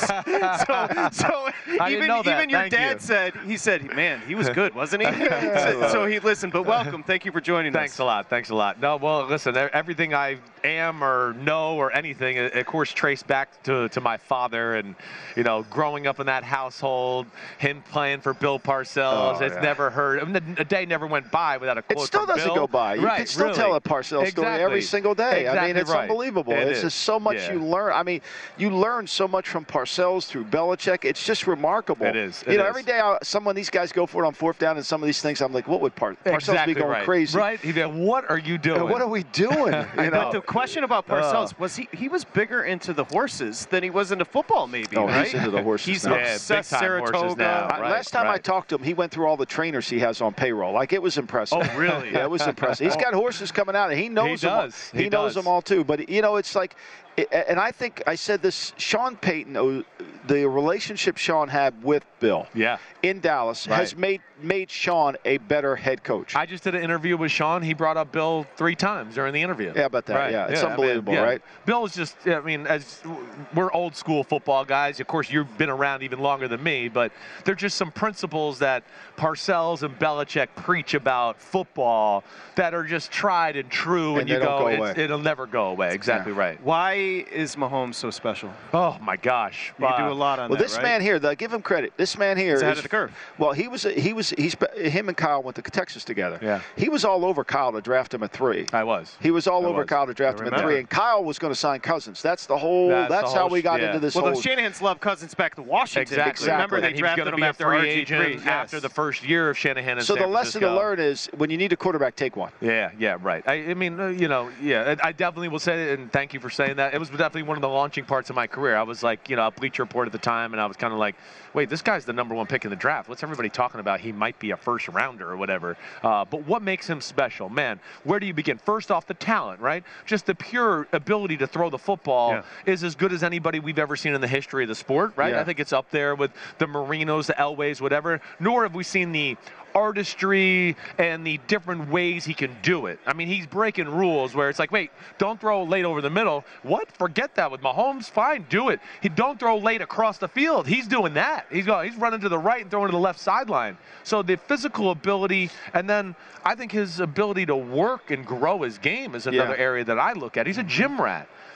so so I didn't even, know that. even your Thank dad you. said, he said, man, he was good, wasn't he? so, so he listened. But welcome. Thank you for joining Thanks us. a lot. Thanks a lot. No, well, listen, e- everything I am or know or anything, uh, of course, traced back to, to my father and, you know, growing up in that household, him playing for Bill Parcells. Oh, it's yeah. never heard. I mean, a day never went by without a It quote still from doesn't Bill. go by. You right, can still really. tell a Parcells story every Exactly. single day. I mean, Exactly it's right. unbelievable. It it's is. just so much Yeah. you learn. I mean, you learn so much from Parcells through Belichick. It's just remarkable. It is. You It know, is. every day I, some of these guys go for it on fourth down, and some of these things I'm like, what would Par- Parcells Exactly be going right. crazy? Right? He'd be like, what are you doing? What are we doing? You know? But the question about Parcells Oh. was he, he was bigger into the horses than he was into football, maybe, Oh, right? he's into the horses He's now. Yeah, obsessed big-time horses Saratoga. now. Uh, Right, Last time I right. talked to him, he went through all the trainers he has on payroll. Like, it was impressive. Oh, really? Yeah, it was impressive. He's got horses coming out, and he knows He them. all. does. He, He knows does. them all too. But you know, it's like, and I think I said this. Sean Payton, oh, the relationship Sean had with Bill, Yeah. in Dallas, Right. has made made Sean a better head coach. I just did an interview with Sean. He brought up Bill three times during the interview. Yeah, about that. Right. Yeah, it's I mean, unbelievable, yeah. right? Bill is just, I mean, as we're old school football guys. Of course, you've been around even longer than me, but there's just some principles that Parcells and Belichick preach about football that are just tried and true, and, And you they don't go, go it's, away. it'll never go away. Exactly Yeah. right. Why is Mahomes so special? Oh my gosh. You Uh, do a lot on Well, that, this right? man here, though, give him credit. This man here He's ahead is- of the curve. Well, he was he was he's him and Kyle went to Texas together. Yeah. He was all over Kyle to draft him at three. I was. He was all I over was. Kyle to draft I him at remember. three, and Kyle was going to sign Cousins. That's the whole. That's That's, the how whole we got sh- yeah. into this Well, whole. the Shanahan's love Cousins back to Washington. Exactly. Because remember, And they he was drafted gonna him be a after free R G three. agent after the first year of Shanahan in so San the lesson to Francisco. learn is when you need a quarterback, take one. Yeah, yeah, right. I, I mean, uh, you know, yeah, I I definitely will say it, and thank you for saying that. It was definitely one of the launching parts of my career. I was like, you know, a Bleacher Report at the time, and I was kind of like, wait, this guy's the number one pick in the draft. What's everybody talking about? He might be a first rounder or whatever. Uh, but what makes him special? Man, where do you begin? First off, the talent, right? Just the pure ability to throw the football Yeah. is as good as anybody we've ever seen in the history of the sport, right? Yeah. I think it's up there with the Marinos, the Elways, whatever. Nor have we seen the artistry and the different ways he can do it. I mean, he's breaking rules where it's like, wait, don't throw late over the middle. What? Forget that with Mahomes. Fine, do it. He don't throw late across the field. He's doing that. He's going. He's running to the right and throwing to the left sideline. So the physical ability, and then I think his ability to work and grow his game is another Yeah. area that I look at. He's a gym rat.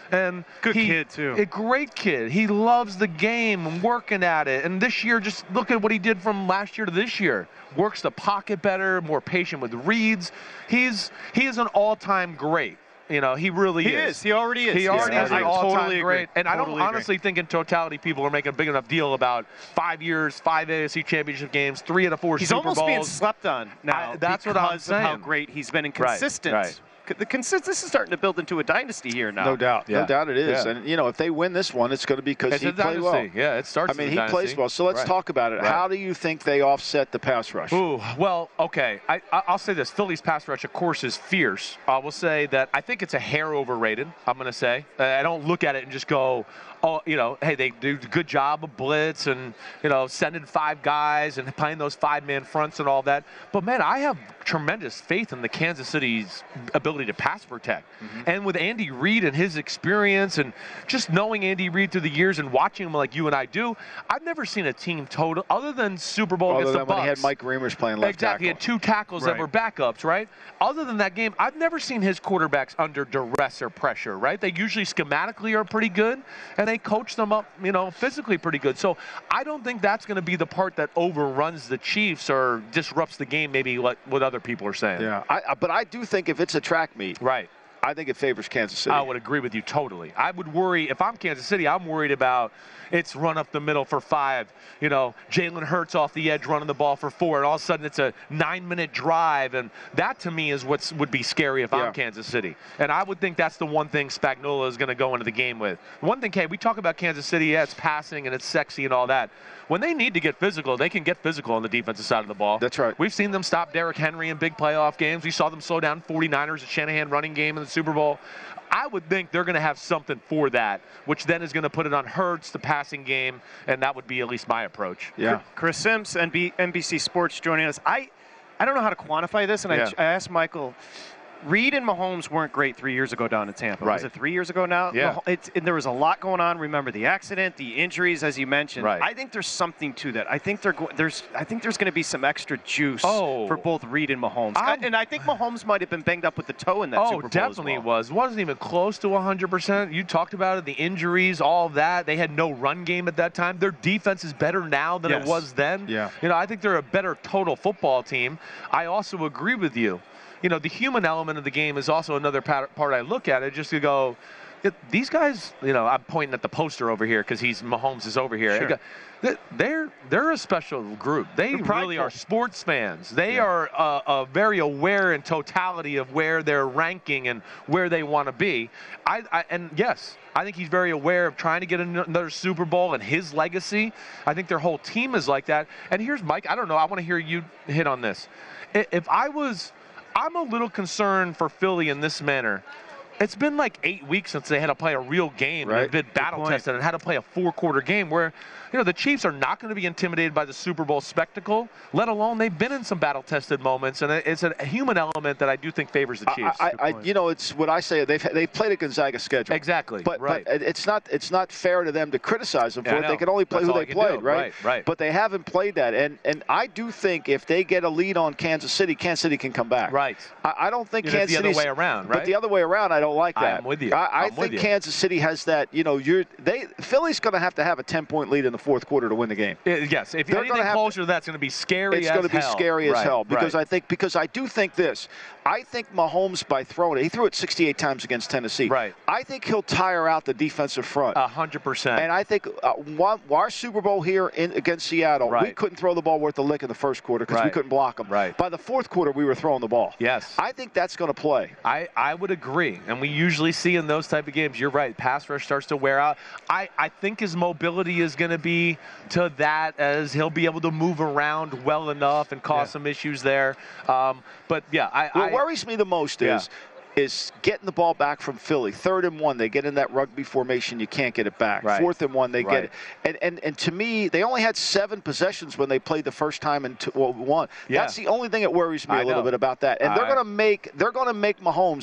And good he, kid too. A great kid. He loves the game and working at it. And this year, just look at what he did from last year to this year. Works the pocket better, more patient with reads. He's he is an all-time great. You know, he really he is. He is. He already is. He already yeah, is an I all-time totally great. And totally I don't agree. honestly think in totality people are making a big enough deal about five years, five A F C championship games, three out of four He's Super almost Bowls. being slept on now I, that's because what I'm saying. of how great he's been and consistent. Right, right. The consist this is starting to build into a dynasty here now. No doubt. Yeah. No doubt it is. Yeah. And, you know, if they win this one, it's going to be because It's he a played dynasty. well. Yeah, it starts I mean, as a he dynasty. plays well. So let's Right. talk about it. Right. How do you think they offset the pass rush? Ooh, well, okay. I, I, I'll say this. Philly's pass rush, of course, is fierce. I will say that I think it's a hair overrated, I'm going to say. Uh, I don't look at it and just go, oh, you know, hey, they do a good job of blitz and, you know, sending five guys and playing those five-man fronts and all that. But, man, I have tremendous faith in the Kansas City's ability to pass protect. Mm-hmm. And with Andy Reid and his experience and just knowing Andy Reid through the years and watching him like you and I do, I've never seen a team total, other than Super Bowl Other against than the Bucs. when he had Mike Reimers playing left Exactly. tackle. He had two tackles Right. that were backups, right? Other than that game, I've never seen his quarterbacks under duress or pressure, right? They usually schematically are pretty good, and they coach them up, you know, physically pretty good. So I don't think that's going to be the part that overruns the Chiefs or disrupts the game, maybe like what other people are saying. Yeah, I, I, but I do think if it's a track meet, right, I think it favors Kansas City. I would agree with you totally. I would worry, if I'm Kansas City, I'm worried about it's run up the middle for five. You know, Jalen Hurts off the edge running the ball for four, and all of a sudden it's a nine-minute drive. And that, to me, is what would be scary if Yeah. I'm Kansas City. And I would think that's the one thing Spagnuolo is going to go into the game with. One thing, Kay, we talk about Kansas City, yeah, it's passing and it's sexy and all that. When they need to get physical, they can get physical on the defensive side of the ball. That's right. We've seen them stop Derrick Henry in big playoff games. We saw them slow down forty-niners at Shanahan running game in the Super Bowl. I would think they're going to have something for that, which then is going to put it on Hurts, the passing game, and that would be at least my approach. Yeah. Chris Sims, N B C Sports, joining us. I, I don't know how to quantify this, and Yeah. I, I asked Michael. Reed and Mahomes weren't great three years ago down in Tampa. Right. Was it three years ago now? Yeah. Mah- It's, and there was a lot going on. Remember the accident, the injuries, as you mentioned. Right. I think there's something to that. I think they're go- there's I think there's going to be some extra juice Oh. for both Reed and Mahomes. I'm- and I think Mahomes might have been banged up with the toe in that Oh, Super Bowl definitely as well. was. Wasn't even close to one hundred percent. You talked about it, the injuries, all of that. They had no run game at that time. Their defense is better now than Yes. it was then. Yeah. You know, I think they're a better total football team. I also agree with you. You know, the human element of the game is also another part part I look at it just to go, it, these guys, you know, I'm pointing at the poster over here because he's Mahomes is over here. Sure. They're they're a special group. They They're really prideful. are sports fans. They Yeah. are uh, uh, very aware in totality of where they're ranking and where they want to be. I, I and yes, I think he's very aware of trying to get another Super Bowl and his legacy. I think their whole team is like that. And here's Mike. I don't know. I want to hear you hit on this. I- If I was, I'm a little concerned for Philly in this manner. It's been like eight weeks since they had to play a real game Right. and been battle point. tested and had to play a four-quarter game where, you know, the Chiefs are not going to be intimidated by the Super Bowl spectacle, let alone they've been in some battle-tested moments, and it's a human element that I do think favors the Chiefs. I, I, I, you know, it's what I say. They've they've played a Gonzaga schedule. Exactly. But, right. but it's not it's not fair to them to criticize them for Yeah, I it. They know. can only play That's who all they I can played, do. right? Right, right. But they haven't played that, and and I do think if they get a lead on Kansas City, Kansas City can come back. Right. I, I don't think Even if Kansas the other City's- way around, But right? the other way around, I don't like that. I'm with you. I, I I'm with think you. Kansas City has that. You know, you're they Philly's going to have to have a ten-point lead in the fourth quarter to win the game. Uh, yes, if They're anything gonna have closer to- to that's going to be scary It's as going to be hell. scary as Right, hell because right. I think because I do think this. I think Mahomes by throwing it, he threw it sixty-eight times against Tennessee. Right. I think he'll tire out the defensive front. A hundred percent. And I think uh, one, our Super Bowl here in, against Seattle, we Right. couldn't throw the ball worth a lick in the first quarter because we Right. couldn't block them. Right. By the fourth quarter, we were throwing the ball. Yes. I think that's going to play. I, I would agree. And we usually see in those type of games, you're right, pass rush starts to wear out. I, I think his mobility is going to be to that as he'll be able to move around well enough and cause Yeah. some issues there. Um, but, yeah, I What I, worries me the most Yeah. is is getting the ball back from Philly. Third and one, they get in that rugby formation, you can't get it back. Right. Fourth and one, they Right. get it. And, and and to me, they only had seven possessions when they played the first time in two, well, one. Yeah. That's the only thing that worries me I a little know. bit about that. And they're I- going to make they're going to make Mahomes.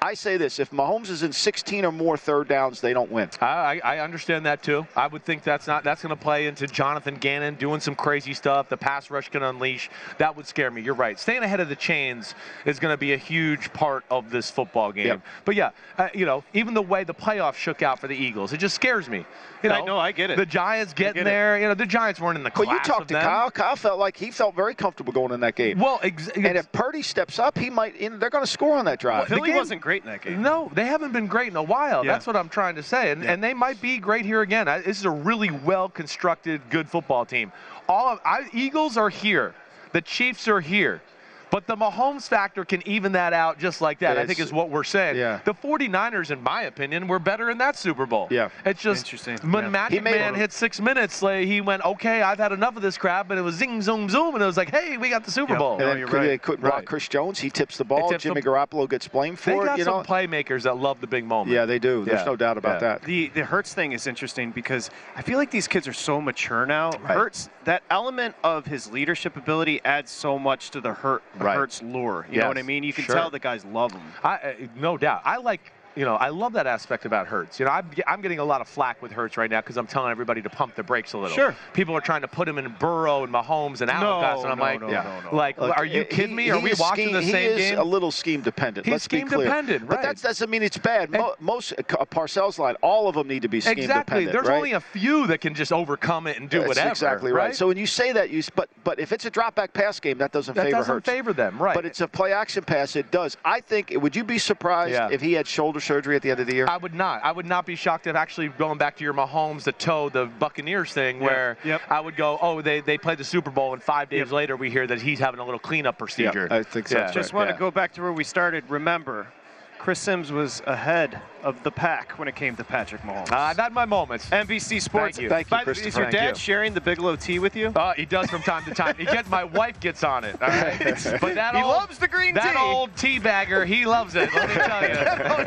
I say this: if Mahomes is in sixteen or more third downs, they don't win. I, I understand that too. I would think that's not that's going to play into Jonathan Gannon doing some crazy stuff. The pass rush can unleash. That would scare me. You're right. Staying ahead of the chains is going to be a huge part of this football game. Yep. But yeah, uh, you know, even the way the playoffs shook out for the Eagles, it just scares me. You know, I know, I get it. The Giants getting get there. You know, the Giants weren't in the class. Well, you talked to them. Kyle. Kyle felt like he felt very comfortable going in that game. Well, ex- and if Purdy steps up, he might. You know, they're going to score on that drive. Well, Philly game, wasn't great in that game. No, they haven't been great in a while. Yeah. That's what I'm trying to say, and, yeah. and they might be great here again. I, this is a really well-constructed, good football team. All of I, Eagles are here. The Chiefs are here. But the Mahomes factor can even that out just like that, yes. I think is what we're saying. Yeah. The 49ers, in my opinion, were better in that Super Bowl. Yeah. It's just Interesting. when yeah. Magic Man hit six minutes, like, he went, okay, I've had enough of this crap, and it was zing, zoom, zoom, and it was like, hey, we got the Super yeah. Bowl. And then you're could, right. they couldn't right. block Chris Jones. He tips the ball. Tips Jimmy the, Garoppolo gets blamed for they it. got You some know? playmakers that love the big moment. Yeah, they do. There's yeah. no doubt about yeah. that. The the Hurts thing is interesting because I feel like these kids are so mature now. Right. Hurts, that element of his leadership ability adds so much to the Hurt, Right. Hurts lure. You Yes. know what I mean? You can Sure. tell the guys love him. I, uh, no doubt. I like, you know, I love that aspect about Hurts. You know, I'm, I'm getting a lot of flack with Hurts right now because I'm telling everybody to pump the brakes a little. Sure. People are trying to put him in Burrow and Mahomes and Allen, No, and I'm no, like, no, yeah. no, no. like, Look, are you he- kidding me? he Are we is watching scheme, the same he is game? a little scheme dependent. He's Let's scheme be clear. dependent, But right. that doesn't mean it's bad. Mo- most uh, Parcells line, all of them need to be scheme Exactly. dependent. There's right? only a few that can just overcome it and do That's whatever. exactly right. So when you say that, you but but if it's a drop back pass game, that doesn't that favor doesn't Hurts. favor them, right? But it's a play action pass. It does. I think. Would you be surprised Yeah. if he had shoulder surgery at the end of the year? I would not. I would not be shocked if actually going back to your Mahomes, the toe, the Buccaneers thing, Yeah. where Yep. I would go, oh, they, they played the Super Bowl, and five days Yep. later we hear that he's having a little cleanup procedure. Yeah, I think so. Yeah. Just right. want Yeah. to go back to where we started. Remember, Chris Sims was ahead of the pack when it came to Patrick Mahomes. I've had my moments. N B C Sports. Thank you. Thank you, By the- Christopher. Is your Thank dad you. sharing the Bigelow tea with you? Uh, he does from time to time. He gets, my wife gets on it. All right? But that He old, loves the green that tea. old tea bagger, he loves it. Let me tell you.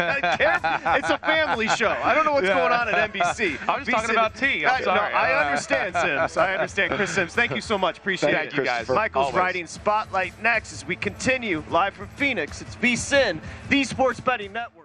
It's a family show. I don't know what's Yeah. going on at N B C. I was V talking Sim- about tea. I'm I, sorry. No, I Uh, understand, Sims. I understand. Chris Sims, thank you so much. Appreciate Thank it. you, guys. Michael's Always. writing Spotlight next as we continue live from Phoenix. It's V S I N, the Sports Betting Network.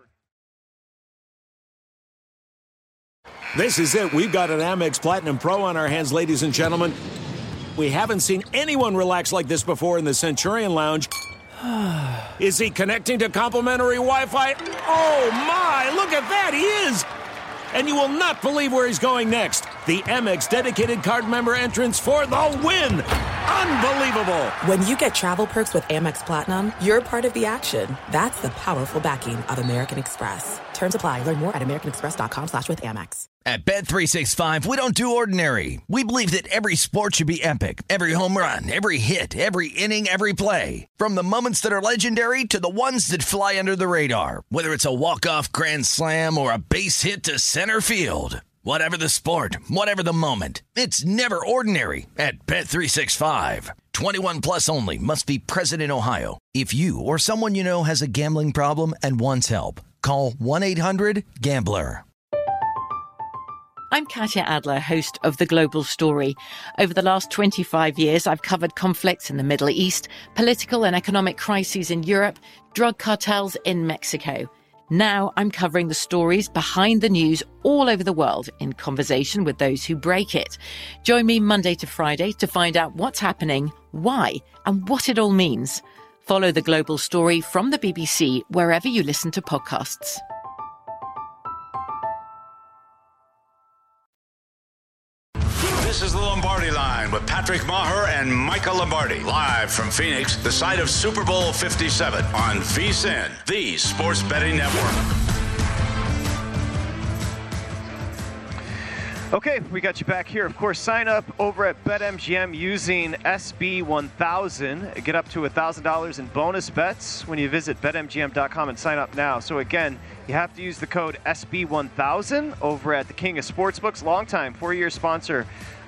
This is it. We've got an Amex Platinum Pro on our hands, ladies and gentlemen. We haven't seen anyone relax like this before in the Centurion Lounge. Is he connecting to complimentary Wi-Fi? Oh, my. Look at that. He is. And you will not believe where he's going next. The Amex dedicated card member entrance for the win. Unbelievable. When you get travel perks with Amex Platinum, you're part of the action. That's the powerful backing of American Express. Terms apply. Learn more at americanexpress.com slash with Amex. At Bet three sixty-five, we don't do ordinary. We believe that every sport should be epic. Every home run, every hit, every inning, every play. From the moments that are legendary to the ones that fly under the radar. Whether it's a walk-off grand slam or a base hit to center field. Whatever the sport, whatever the moment. It's never ordinary at Bet three sixty-five. twenty-one plus only. Must be present in Ohio. If you or someone you know has a gambling problem and wants help, call one eight hundred gambler. I'm Katya Adler, host of The Global Story. Over the last twenty-five years, I've covered conflicts in the Middle East, political and economic crises in Europe, drug cartels in Mexico. Now I'm covering the stories behind the news all over the world in conversation with those who break it. Join me Monday to Friday to find out what's happening, why, and what it all means. Follow The Global Story from the B B C wherever you listen to podcasts. This is the Lombardi Line with Patrick Maher and Michael Lombardi, live from Phoenix, the site of Super Bowl fifty-seven on V S I N, the Sports Betting Network. Okay, we got you back here. Of course, sign up over at BetMGM using S B one thousand. Get up to one thousand dollars in bonus bets when you visit bet M G M dot com and sign up now. So again, you have to use the code S B one thousand over at the King of Sportsbooks, longtime four-year sponsor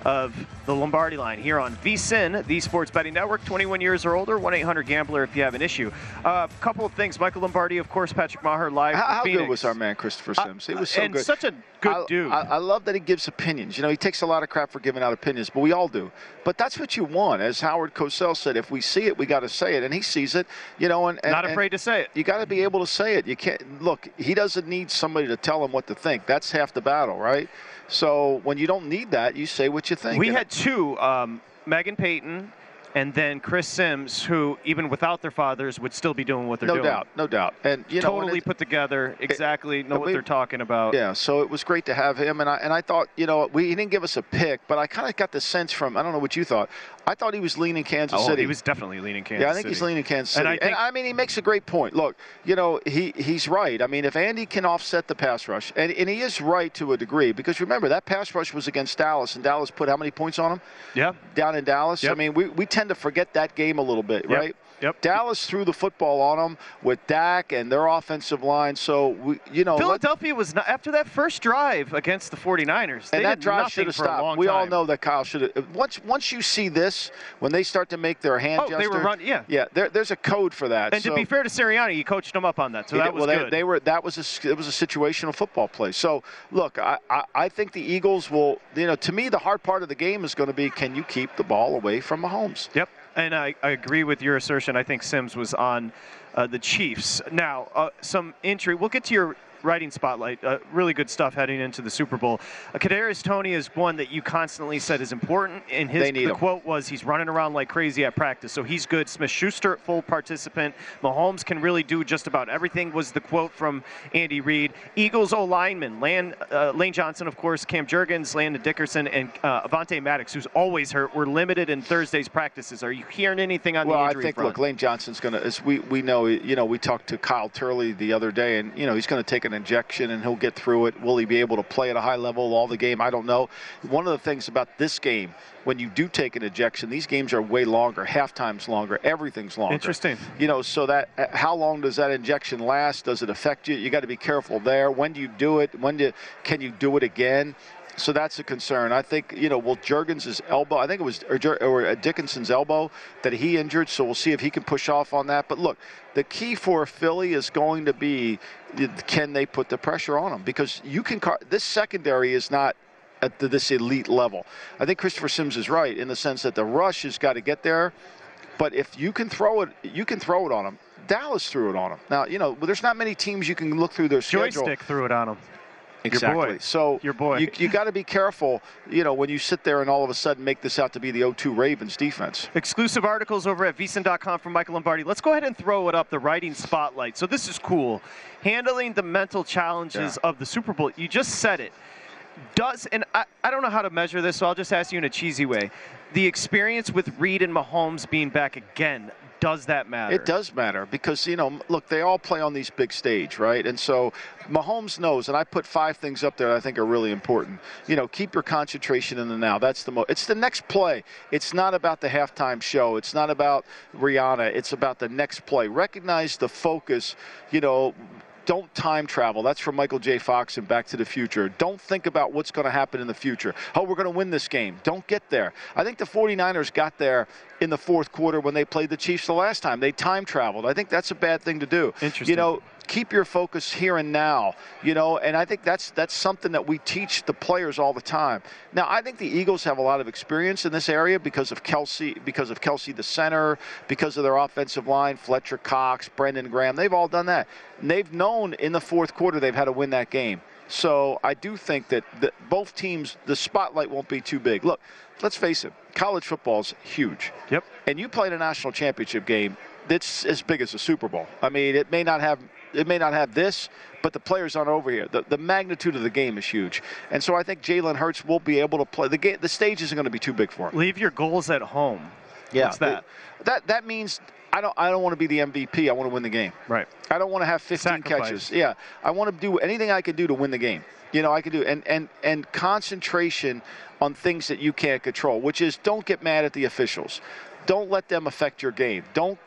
of the Lombardi Line here on VSiN, the Sports Betting Network. twenty-one years or older, one eight hundred gambler if you have an issue. A uh, couple of things. Michael Lombardi, of course, Patrick Maher live How, from how Phoenix. good was our man Christopher Sims? He was so and good. such a good I, dude. I, I love that he gives opinions. You know, he takes a lot of crap for giving out opinions, but we all do. But that's what you want. As Howard Cosell said, if we see it, we got to say it. And he sees it, you know. And, and Not afraid and to say it. You got to be able to say it. You can't, look, he doesn't need somebody to tell him what to think. That's half the battle, right? So when you don't need that, you say what you think. We and had two, um, Megan Payton and then Chris Sims, who even without their fathers would still be doing what they're no doing. No doubt, no doubt. And you totally know, and it, put together, exactly it, know what we, they're talking about. Yeah, so it was great to have him, and I and I thought, you know, we he didn't give us a pick, but I kind of got the sense from, I don't know what you thought. I thought he was leaning Kansas oh, City. He was definitely leaning Kansas City. Yeah, I think City. he's leaning Kansas City. And I, think, and I mean, he makes a great point. Look, you know, he he's right. I mean, if Andy can offset the pass rush, and, and he is right to a degree, because remember, that pass rush was against Dallas, and Dallas put how many points on him? Yeah. Down in Dallas? Yep. I mean, we, we tend to forget that game a little bit, yep. right? Yep. Dallas threw the football on them with Dak and their offensive line. So, we, you know. Philadelphia was not, after that first drive against the forty-niners. They And that did drive should have stopped. We time. all know that Kyle should have. Once once you see this, when they start to make their hand oh, gesture. they were run, yeah. Yeah, there, there's a code for that. And so, to be fair to Sirianni, he coached them up on that, so that did, was well, good. They, they were, that was a, it was a situational football play. So, look, I, I, I think the Eagles will, you know, to me, the hard part of the game is going to be, can you keep the ball away from Mahomes? Yep. And I, I agree with your assertion. I think Sims was on uh, the Chiefs. Now, uh, some injury. We'll get to your writing spotlight. Uh, really good stuff heading into the Super Bowl. Uh, Kadarius Toney is one that you constantly said is important. And his the him. quote was, he's running around like crazy at practice. So he's good. Smith-Schuster, full participant. Mahomes can really do just about everything, was the quote from Andy Reid. Eagles O-lineman, Lane, uh, Lane Johnson, of course, Cam Jurgens, Landon Dickerson, and uh, Avonte Maddox, who's always hurt, were limited in Thursday's practices. Are you hearing anything on well, the injury I think, front? look, Lane Johnson's going to, as we, we know, you know, we talked to Kyle Turley the other day, and, you know, he's going to take an injection and he'll get through it. Will he be able to play at a high level all the game? I don't know. One of the things about this game, when you do take an ejection, these games are way longer. Halftime's longer. Everything's longer. Interesting. You know, so that how long does that injection last? Does it affect you? You got to be careful there. When do you do it? When do can you do it again? So that's a concern. I think, you know, well, Jurgens' elbow, I think it was, or, or Dickinson's elbow that he injured, so we'll see if he can push off on that. But look, the key for Philly is going to be, can they put the pressure on them? Because you can, this secondary is not at this elite level. I think Christopher Sims is right in the sense that the rush has got to get there. But if you can throw it, you can throw it on them. Dallas threw it on them. Now, you know, there's not many teams you can look through their schedule. Joystick threw it on them. Exactly. Your boy. So Your boy. you, you got to be careful, you know, when you sit there and all of a sudden make this out to be the oh two Ravens defense. Exclusive articles over at V S I N dot com from Michael Lombardi. Let's go ahead and throw it up, the writing spotlight. So this is cool. Handling the mental challenges yeah. of the Super Bowl. You just said it. Does, and I, I don't know how to measure this, so I'll just ask you in a cheesy way. The experience with Reid and Mahomes being back again, does that matter? It does matter because, you know, look, they all play on these big stage, right? And so Mahomes knows, and I put five things up there that I think are really important. You know, keep your concentration in the now. That's the most. It's the next play. It's not about the halftime show. It's not about Rihanna. It's about the next play. Recognize the focus, you know. Don't time travel. That's from Michael J. Fox in Back to the Future. Don't think about what's going to happen in the future. Oh, we're going to win this game. Don't get there. I think the forty-niners got there in the fourth quarter when they played the Chiefs the last time. They time traveled. I think that's a bad thing to do. Interesting. You know, keep your focus here and now, you know, and I think that's that's something that we teach the players all the time. Now, I think the Eagles have a lot of experience in this area because of Kelsey, because of Kelsey the center, because of their offensive line, Fletcher Cox, Brendan Graham. They've all done that. And they've known in the fourth quarter they've had to win that game. So I do think that the, both teams, the spotlight won't be too big. Look, let's face it, college football is huge. Yep. And you played a national championship game that's as big as the Super Bowl. I mean, it may not have it may not have this, but the players aren't over here. The, the magnitude of the game is huge. And so I think Jalen Hurts will be able to play. The game, the stage isn't going to be too big for him. Leave your goals at home. Yeah. What's that? It, that that means I don't I don't want to be the M V P. I want to win the game. Right. I don't want to have fifteen Sacrifice. catches. Yeah. I want to do anything I can do to win the game. You know, I can do and and and concentration on things that you can't control, which is don't get mad at the officials. Don't let them affect your game. Don't get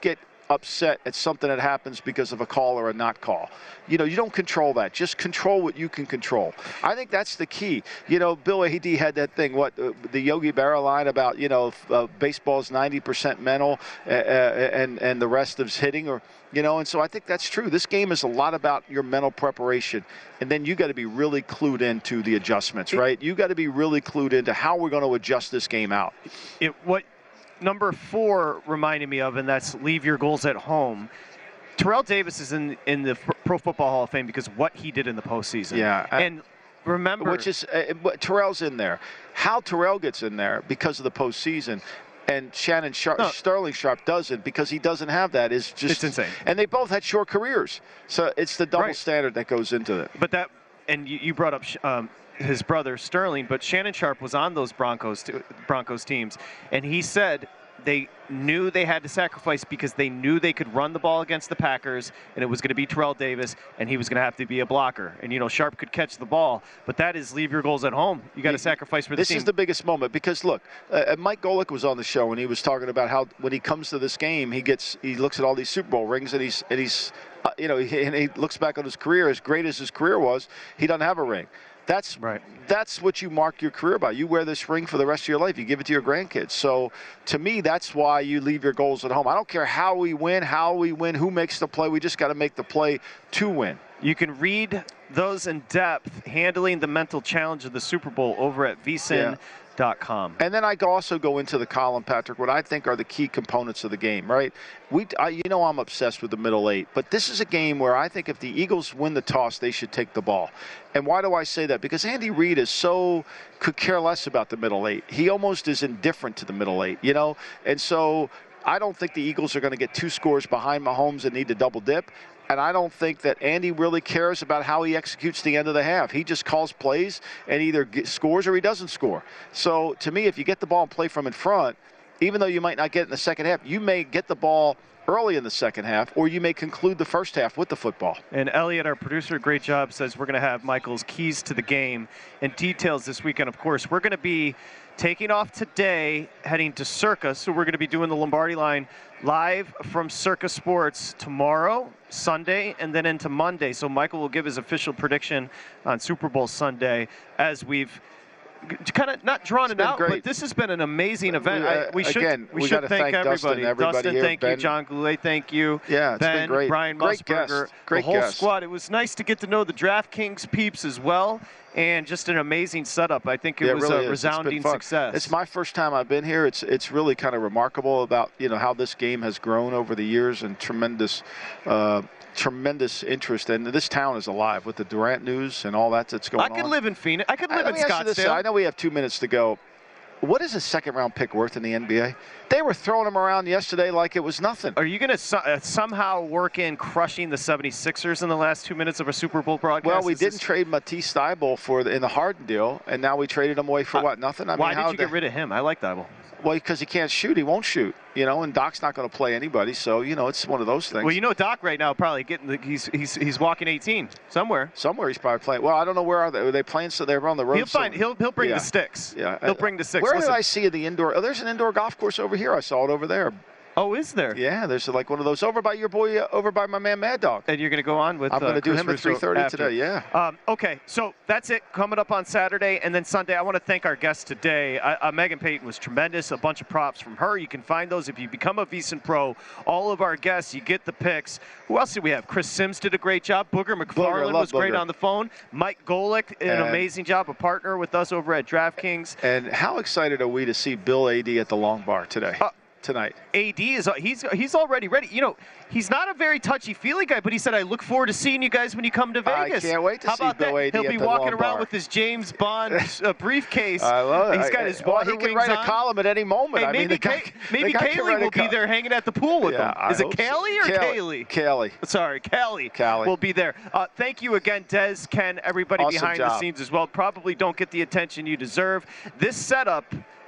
upset at something that happens because of a call or a not call. You know, you don't control that. Just control what you can control. I think that's the key. You know, Bill A D had that thing, what, uh, the Yogi Berra line about, you know, uh, baseball's ninety percent mental uh, uh, and, and the rest is hitting, or, you know, and so I think that's true. This game is a lot about your mental preparation, and then you got to be really clued into the adjustments, right? You got to be really clued into how we're going to adjust this game out. It, what number four reminded me of, and that's leave your goals at home. Terrell Davis is in in the Pro Football Hall of Fame because of what he did in the postseason. Yeah. And remember, which is uh, Terrell's in there. How Terrell gets in there because of the postseason, and Shannon Sharp, no. Sterling Sharp doesn't, because he doesn't have that, is just it's insane. And they both had short careers, so it's the double right. standard that goes into it. But that, and you, you brought up um, his brother Sterling, but Shannon Sharp was on those Broncos Broncos teams, and he said they knew they had to sacrifice because they knew they could run the ball against the Packers, and it was going to be Terrell Davis, and he was going to have to be a blocker. And, you know, Sharp could catch the ball, but that is leave your goals at home. You got to sacrifice for the this team. This is the biggest moment because, look, uh, Mike Golick was on the show, and he was talking about how when he comes to this game, he gets he looks at all these Super Bowl rings, and he's and he's uh, you know, he, and he looks back on his career. As great as his career was, he doesn't have a ring. That's right. That's what you mark your career by. You wear this ring for the rest of your life. You give it to your grandkids. So, to me, that's why you leave your goals at home. I don't care how we win, how we win, who makes the play. We just got to make the play to win. You can read those in depth, handling the mental challenge of the Super Bowl, over at V S I N dot com. And then I also go into the column, Patrick, what I think are the key components of the game, right? We, I, you know I'm obsessed with the middle eight, but this is a game where I think if the Eagles win the toss, they should take the ball. And why do I say that? Because Andy Reid is so, could care less about the middle eight. He almost is indifferent to the middle eight, you know? And so I don't think the Eagles are going to get two scores behind Mahomes and need to double dip. And I don't think that Andy really cares about how he executes the end of the half. He just calls plays and either get, scores or he doesn't score. So, to me, if you get the ball and play from in front, even though you might not get it in the second half, you may get the ball early in the second half, or you may conclude the first half with the football. And Elliot, our producer, great job, says we're going to have Michael's keys to the game and details this weekend. Of course, we're going to be taking off today, heading to Circa. So we're going to be doing the Lombardi Line live from Circa Sports tomorrow, Sunday, and then into Monday. So Michael will give his official prediction on Super Bowl Sunday as we've kind of not drawn it out, great. but this has been an amazing event. We, uh, I, we should, again, we we should gotta thank, thank everybody. Dustin, everybody Dustin here, thank Ben. you. John Goulet, thank you. Yeah, it's Ben, been great. Brian Great Musburger, guest. Great the whole guest. squad. It was nice to get to know the DraftKings peeps as well, and just an amazing setup. I think it yeah, was really a is. resounding it's success. It's my first time I've been here. It's it's really kind of remarkable about, you know, how this game has grown over the years, and tremendous uh, tremendous interest. And this town is alive with the Durant news and all that that's going I on. could live in Phoenix. I could live I, in let me ask you this, Scottsdale. I know we have two minutes to go. What is a second-round pick worth in the N B A? They were throwing them around yesterday like it was nothing. Are you going to so, uh, somehow work in crushing the seventy-sixers in the last two minutes of a Super Bowl broadcast? Well, we is didn't this... trade Matisse Thybulle for the, in the Harden deal, and now we traded him away for uh, what? Nothing. I why mean, did how you the... get rid of him? I like Thybulle. Well, because he can't shoot. He won't shoot. You know, and Doc's not going to play anybody. So, you know, it's one of those things. Well, you know, Doc right now probably getting the, he's he's he's walking eighteen somewhere. Somewhere he's probably playing. Well, I don't know where are they. Are they playing? So they're on the road. He'll find. He'll he'll bring yeah. the sticks. Yeah. He'll bring the sticks. Where Listen. did I see the indoor? Oh, there's an indoor golf course over here. I saw it over there. Oh, is there? Yeah, there's like one of those over by your boy, uh, over by my man Mad Dog. And you're going to go on with I'm going to uh, do Chris him at three thirty after. today, yeah. Um, okay, so that's it. Coming up on Saturday and then Sunday. I want to thank our guests today. Uh, uh, Megan Payton was tremendous. A bunch of props from her. You can find those if you become a VSiN Pro. All of our guests, you get the picks. Who else did we have? Chris Sims did a great job. Booger McFarland was great Booger. on the phone. Mike Golick, an and, amazing job, a partner with us over at DraftKings. And how excited are we to see Bill A D at the Long Bar today? Uh, tonight. A D is he's he's already ready. You know, he's not a very touchy-feely guy, but he said, "I look forward to seeing you guys when you come to Vegas." I can't wait to How see about Bill that? A D He'll at be the walking Long around Bar. with his James Bond uh, briefcase. I love it. He's got I, his well, water he can wings write on. a column at any moment. Hey, I maybe mean, the guy, Kay, maybe the guy Kaylee will be there hanging at the pool with yeah, him. Is I it hope Callie so. or Callie. Kaylee? Callie. Sorry, Callie. Callie. will be there. Uh, thank you again, Des, Ken, everybody awesome behind job. the scenes as well. Probably don't get the attention you deserve. This setup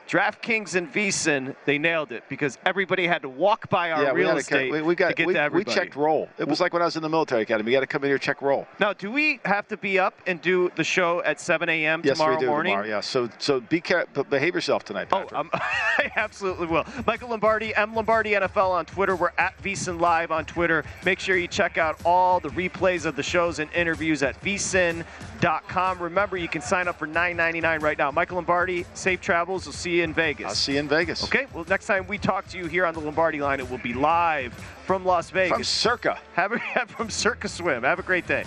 DraftKings and VSiN, they nailed it because everybody had to walk by our yeah, real we estate we, we got, to get we, to everybody. We checked roll. It was like when I was in the military academy. You got to come in here, check roll. Now, do we have to be up and do the show at seven a.m. yes, tomorrow we do morning? Tomorrow, yeah. So, so be careful. Behave yourself tonight, Patrick. Oh, um, I absolutely will. Michael Lombardi, M Lombardi N F L on Twitter. We're at VSiN Live on Twitter. Make sure you check out all the replays of the shows and interviews at V S I N dot com. Remember, you can sign up for nine ninety-nine right now. Michael Lombardi, safe travels. We'll see you in Vegas. I'll see you in Vegas. Okay, well, next time we talk to you here on the Lombardi Line, it will be live from Las Vegas. From Circa. Have a, from Circa Swim. Have a great day.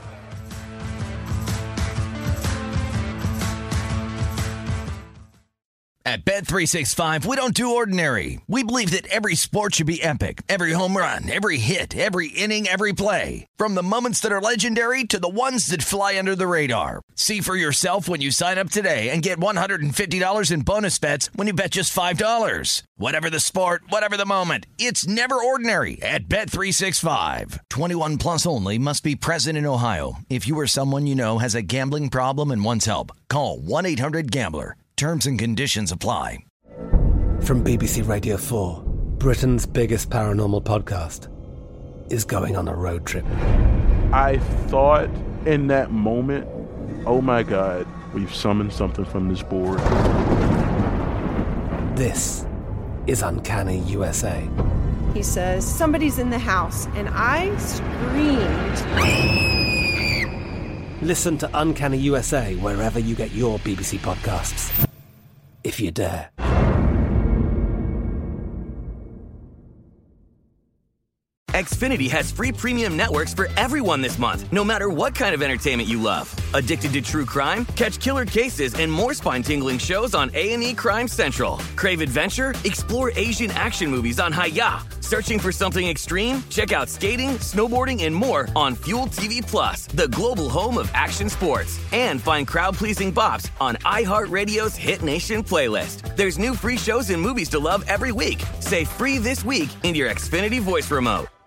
At Bet three sixty-five, we don't do ordinary. We believe that every sport should be epic. Every home run, every hit, every inning, every play. From the moments that are legendary to the ones that fly under the radar. See for yourself when you sign up today and get one hundred fifty dollars in bonus bets when you bet just five dollars. Whatever the sport, whatever the moment, it's never ordinary at Bet three sixty-five. twenty-one plus only. Must be present in Ohio. If you or someone you know has a gambling problem and wants help, call one eight hundred gambler. Terms and conditions apply. From B B C Radio four, Britain's biggest paranormal podcast is going on a road trip. I thought in that moment, oh my God, we've summoned something from this board. This is Uncanny U S A. He says, somebody's in the house, and I screamed. Listen to Uncanny U S A wherever you get your B B C podcasts, if you dare. Xfinity has free premium networks for everyone this month, no matter what kind of entertainment you love. Addicted to true crime? Catch killer cases and more spine-tingling shows on A and E Crime Central. Crave adventure? Explore Asian action movies on Hi-Ya. Searching for something extreme? Check out skating, snowboarding, and more on Fuel T V Plus, the global home of action sports. And find crowd-pleasing bops on iHeartRadio's Hit Nation playlist. There's new free shows and movies to love every week. Say free this week in your Xfinity voice remote.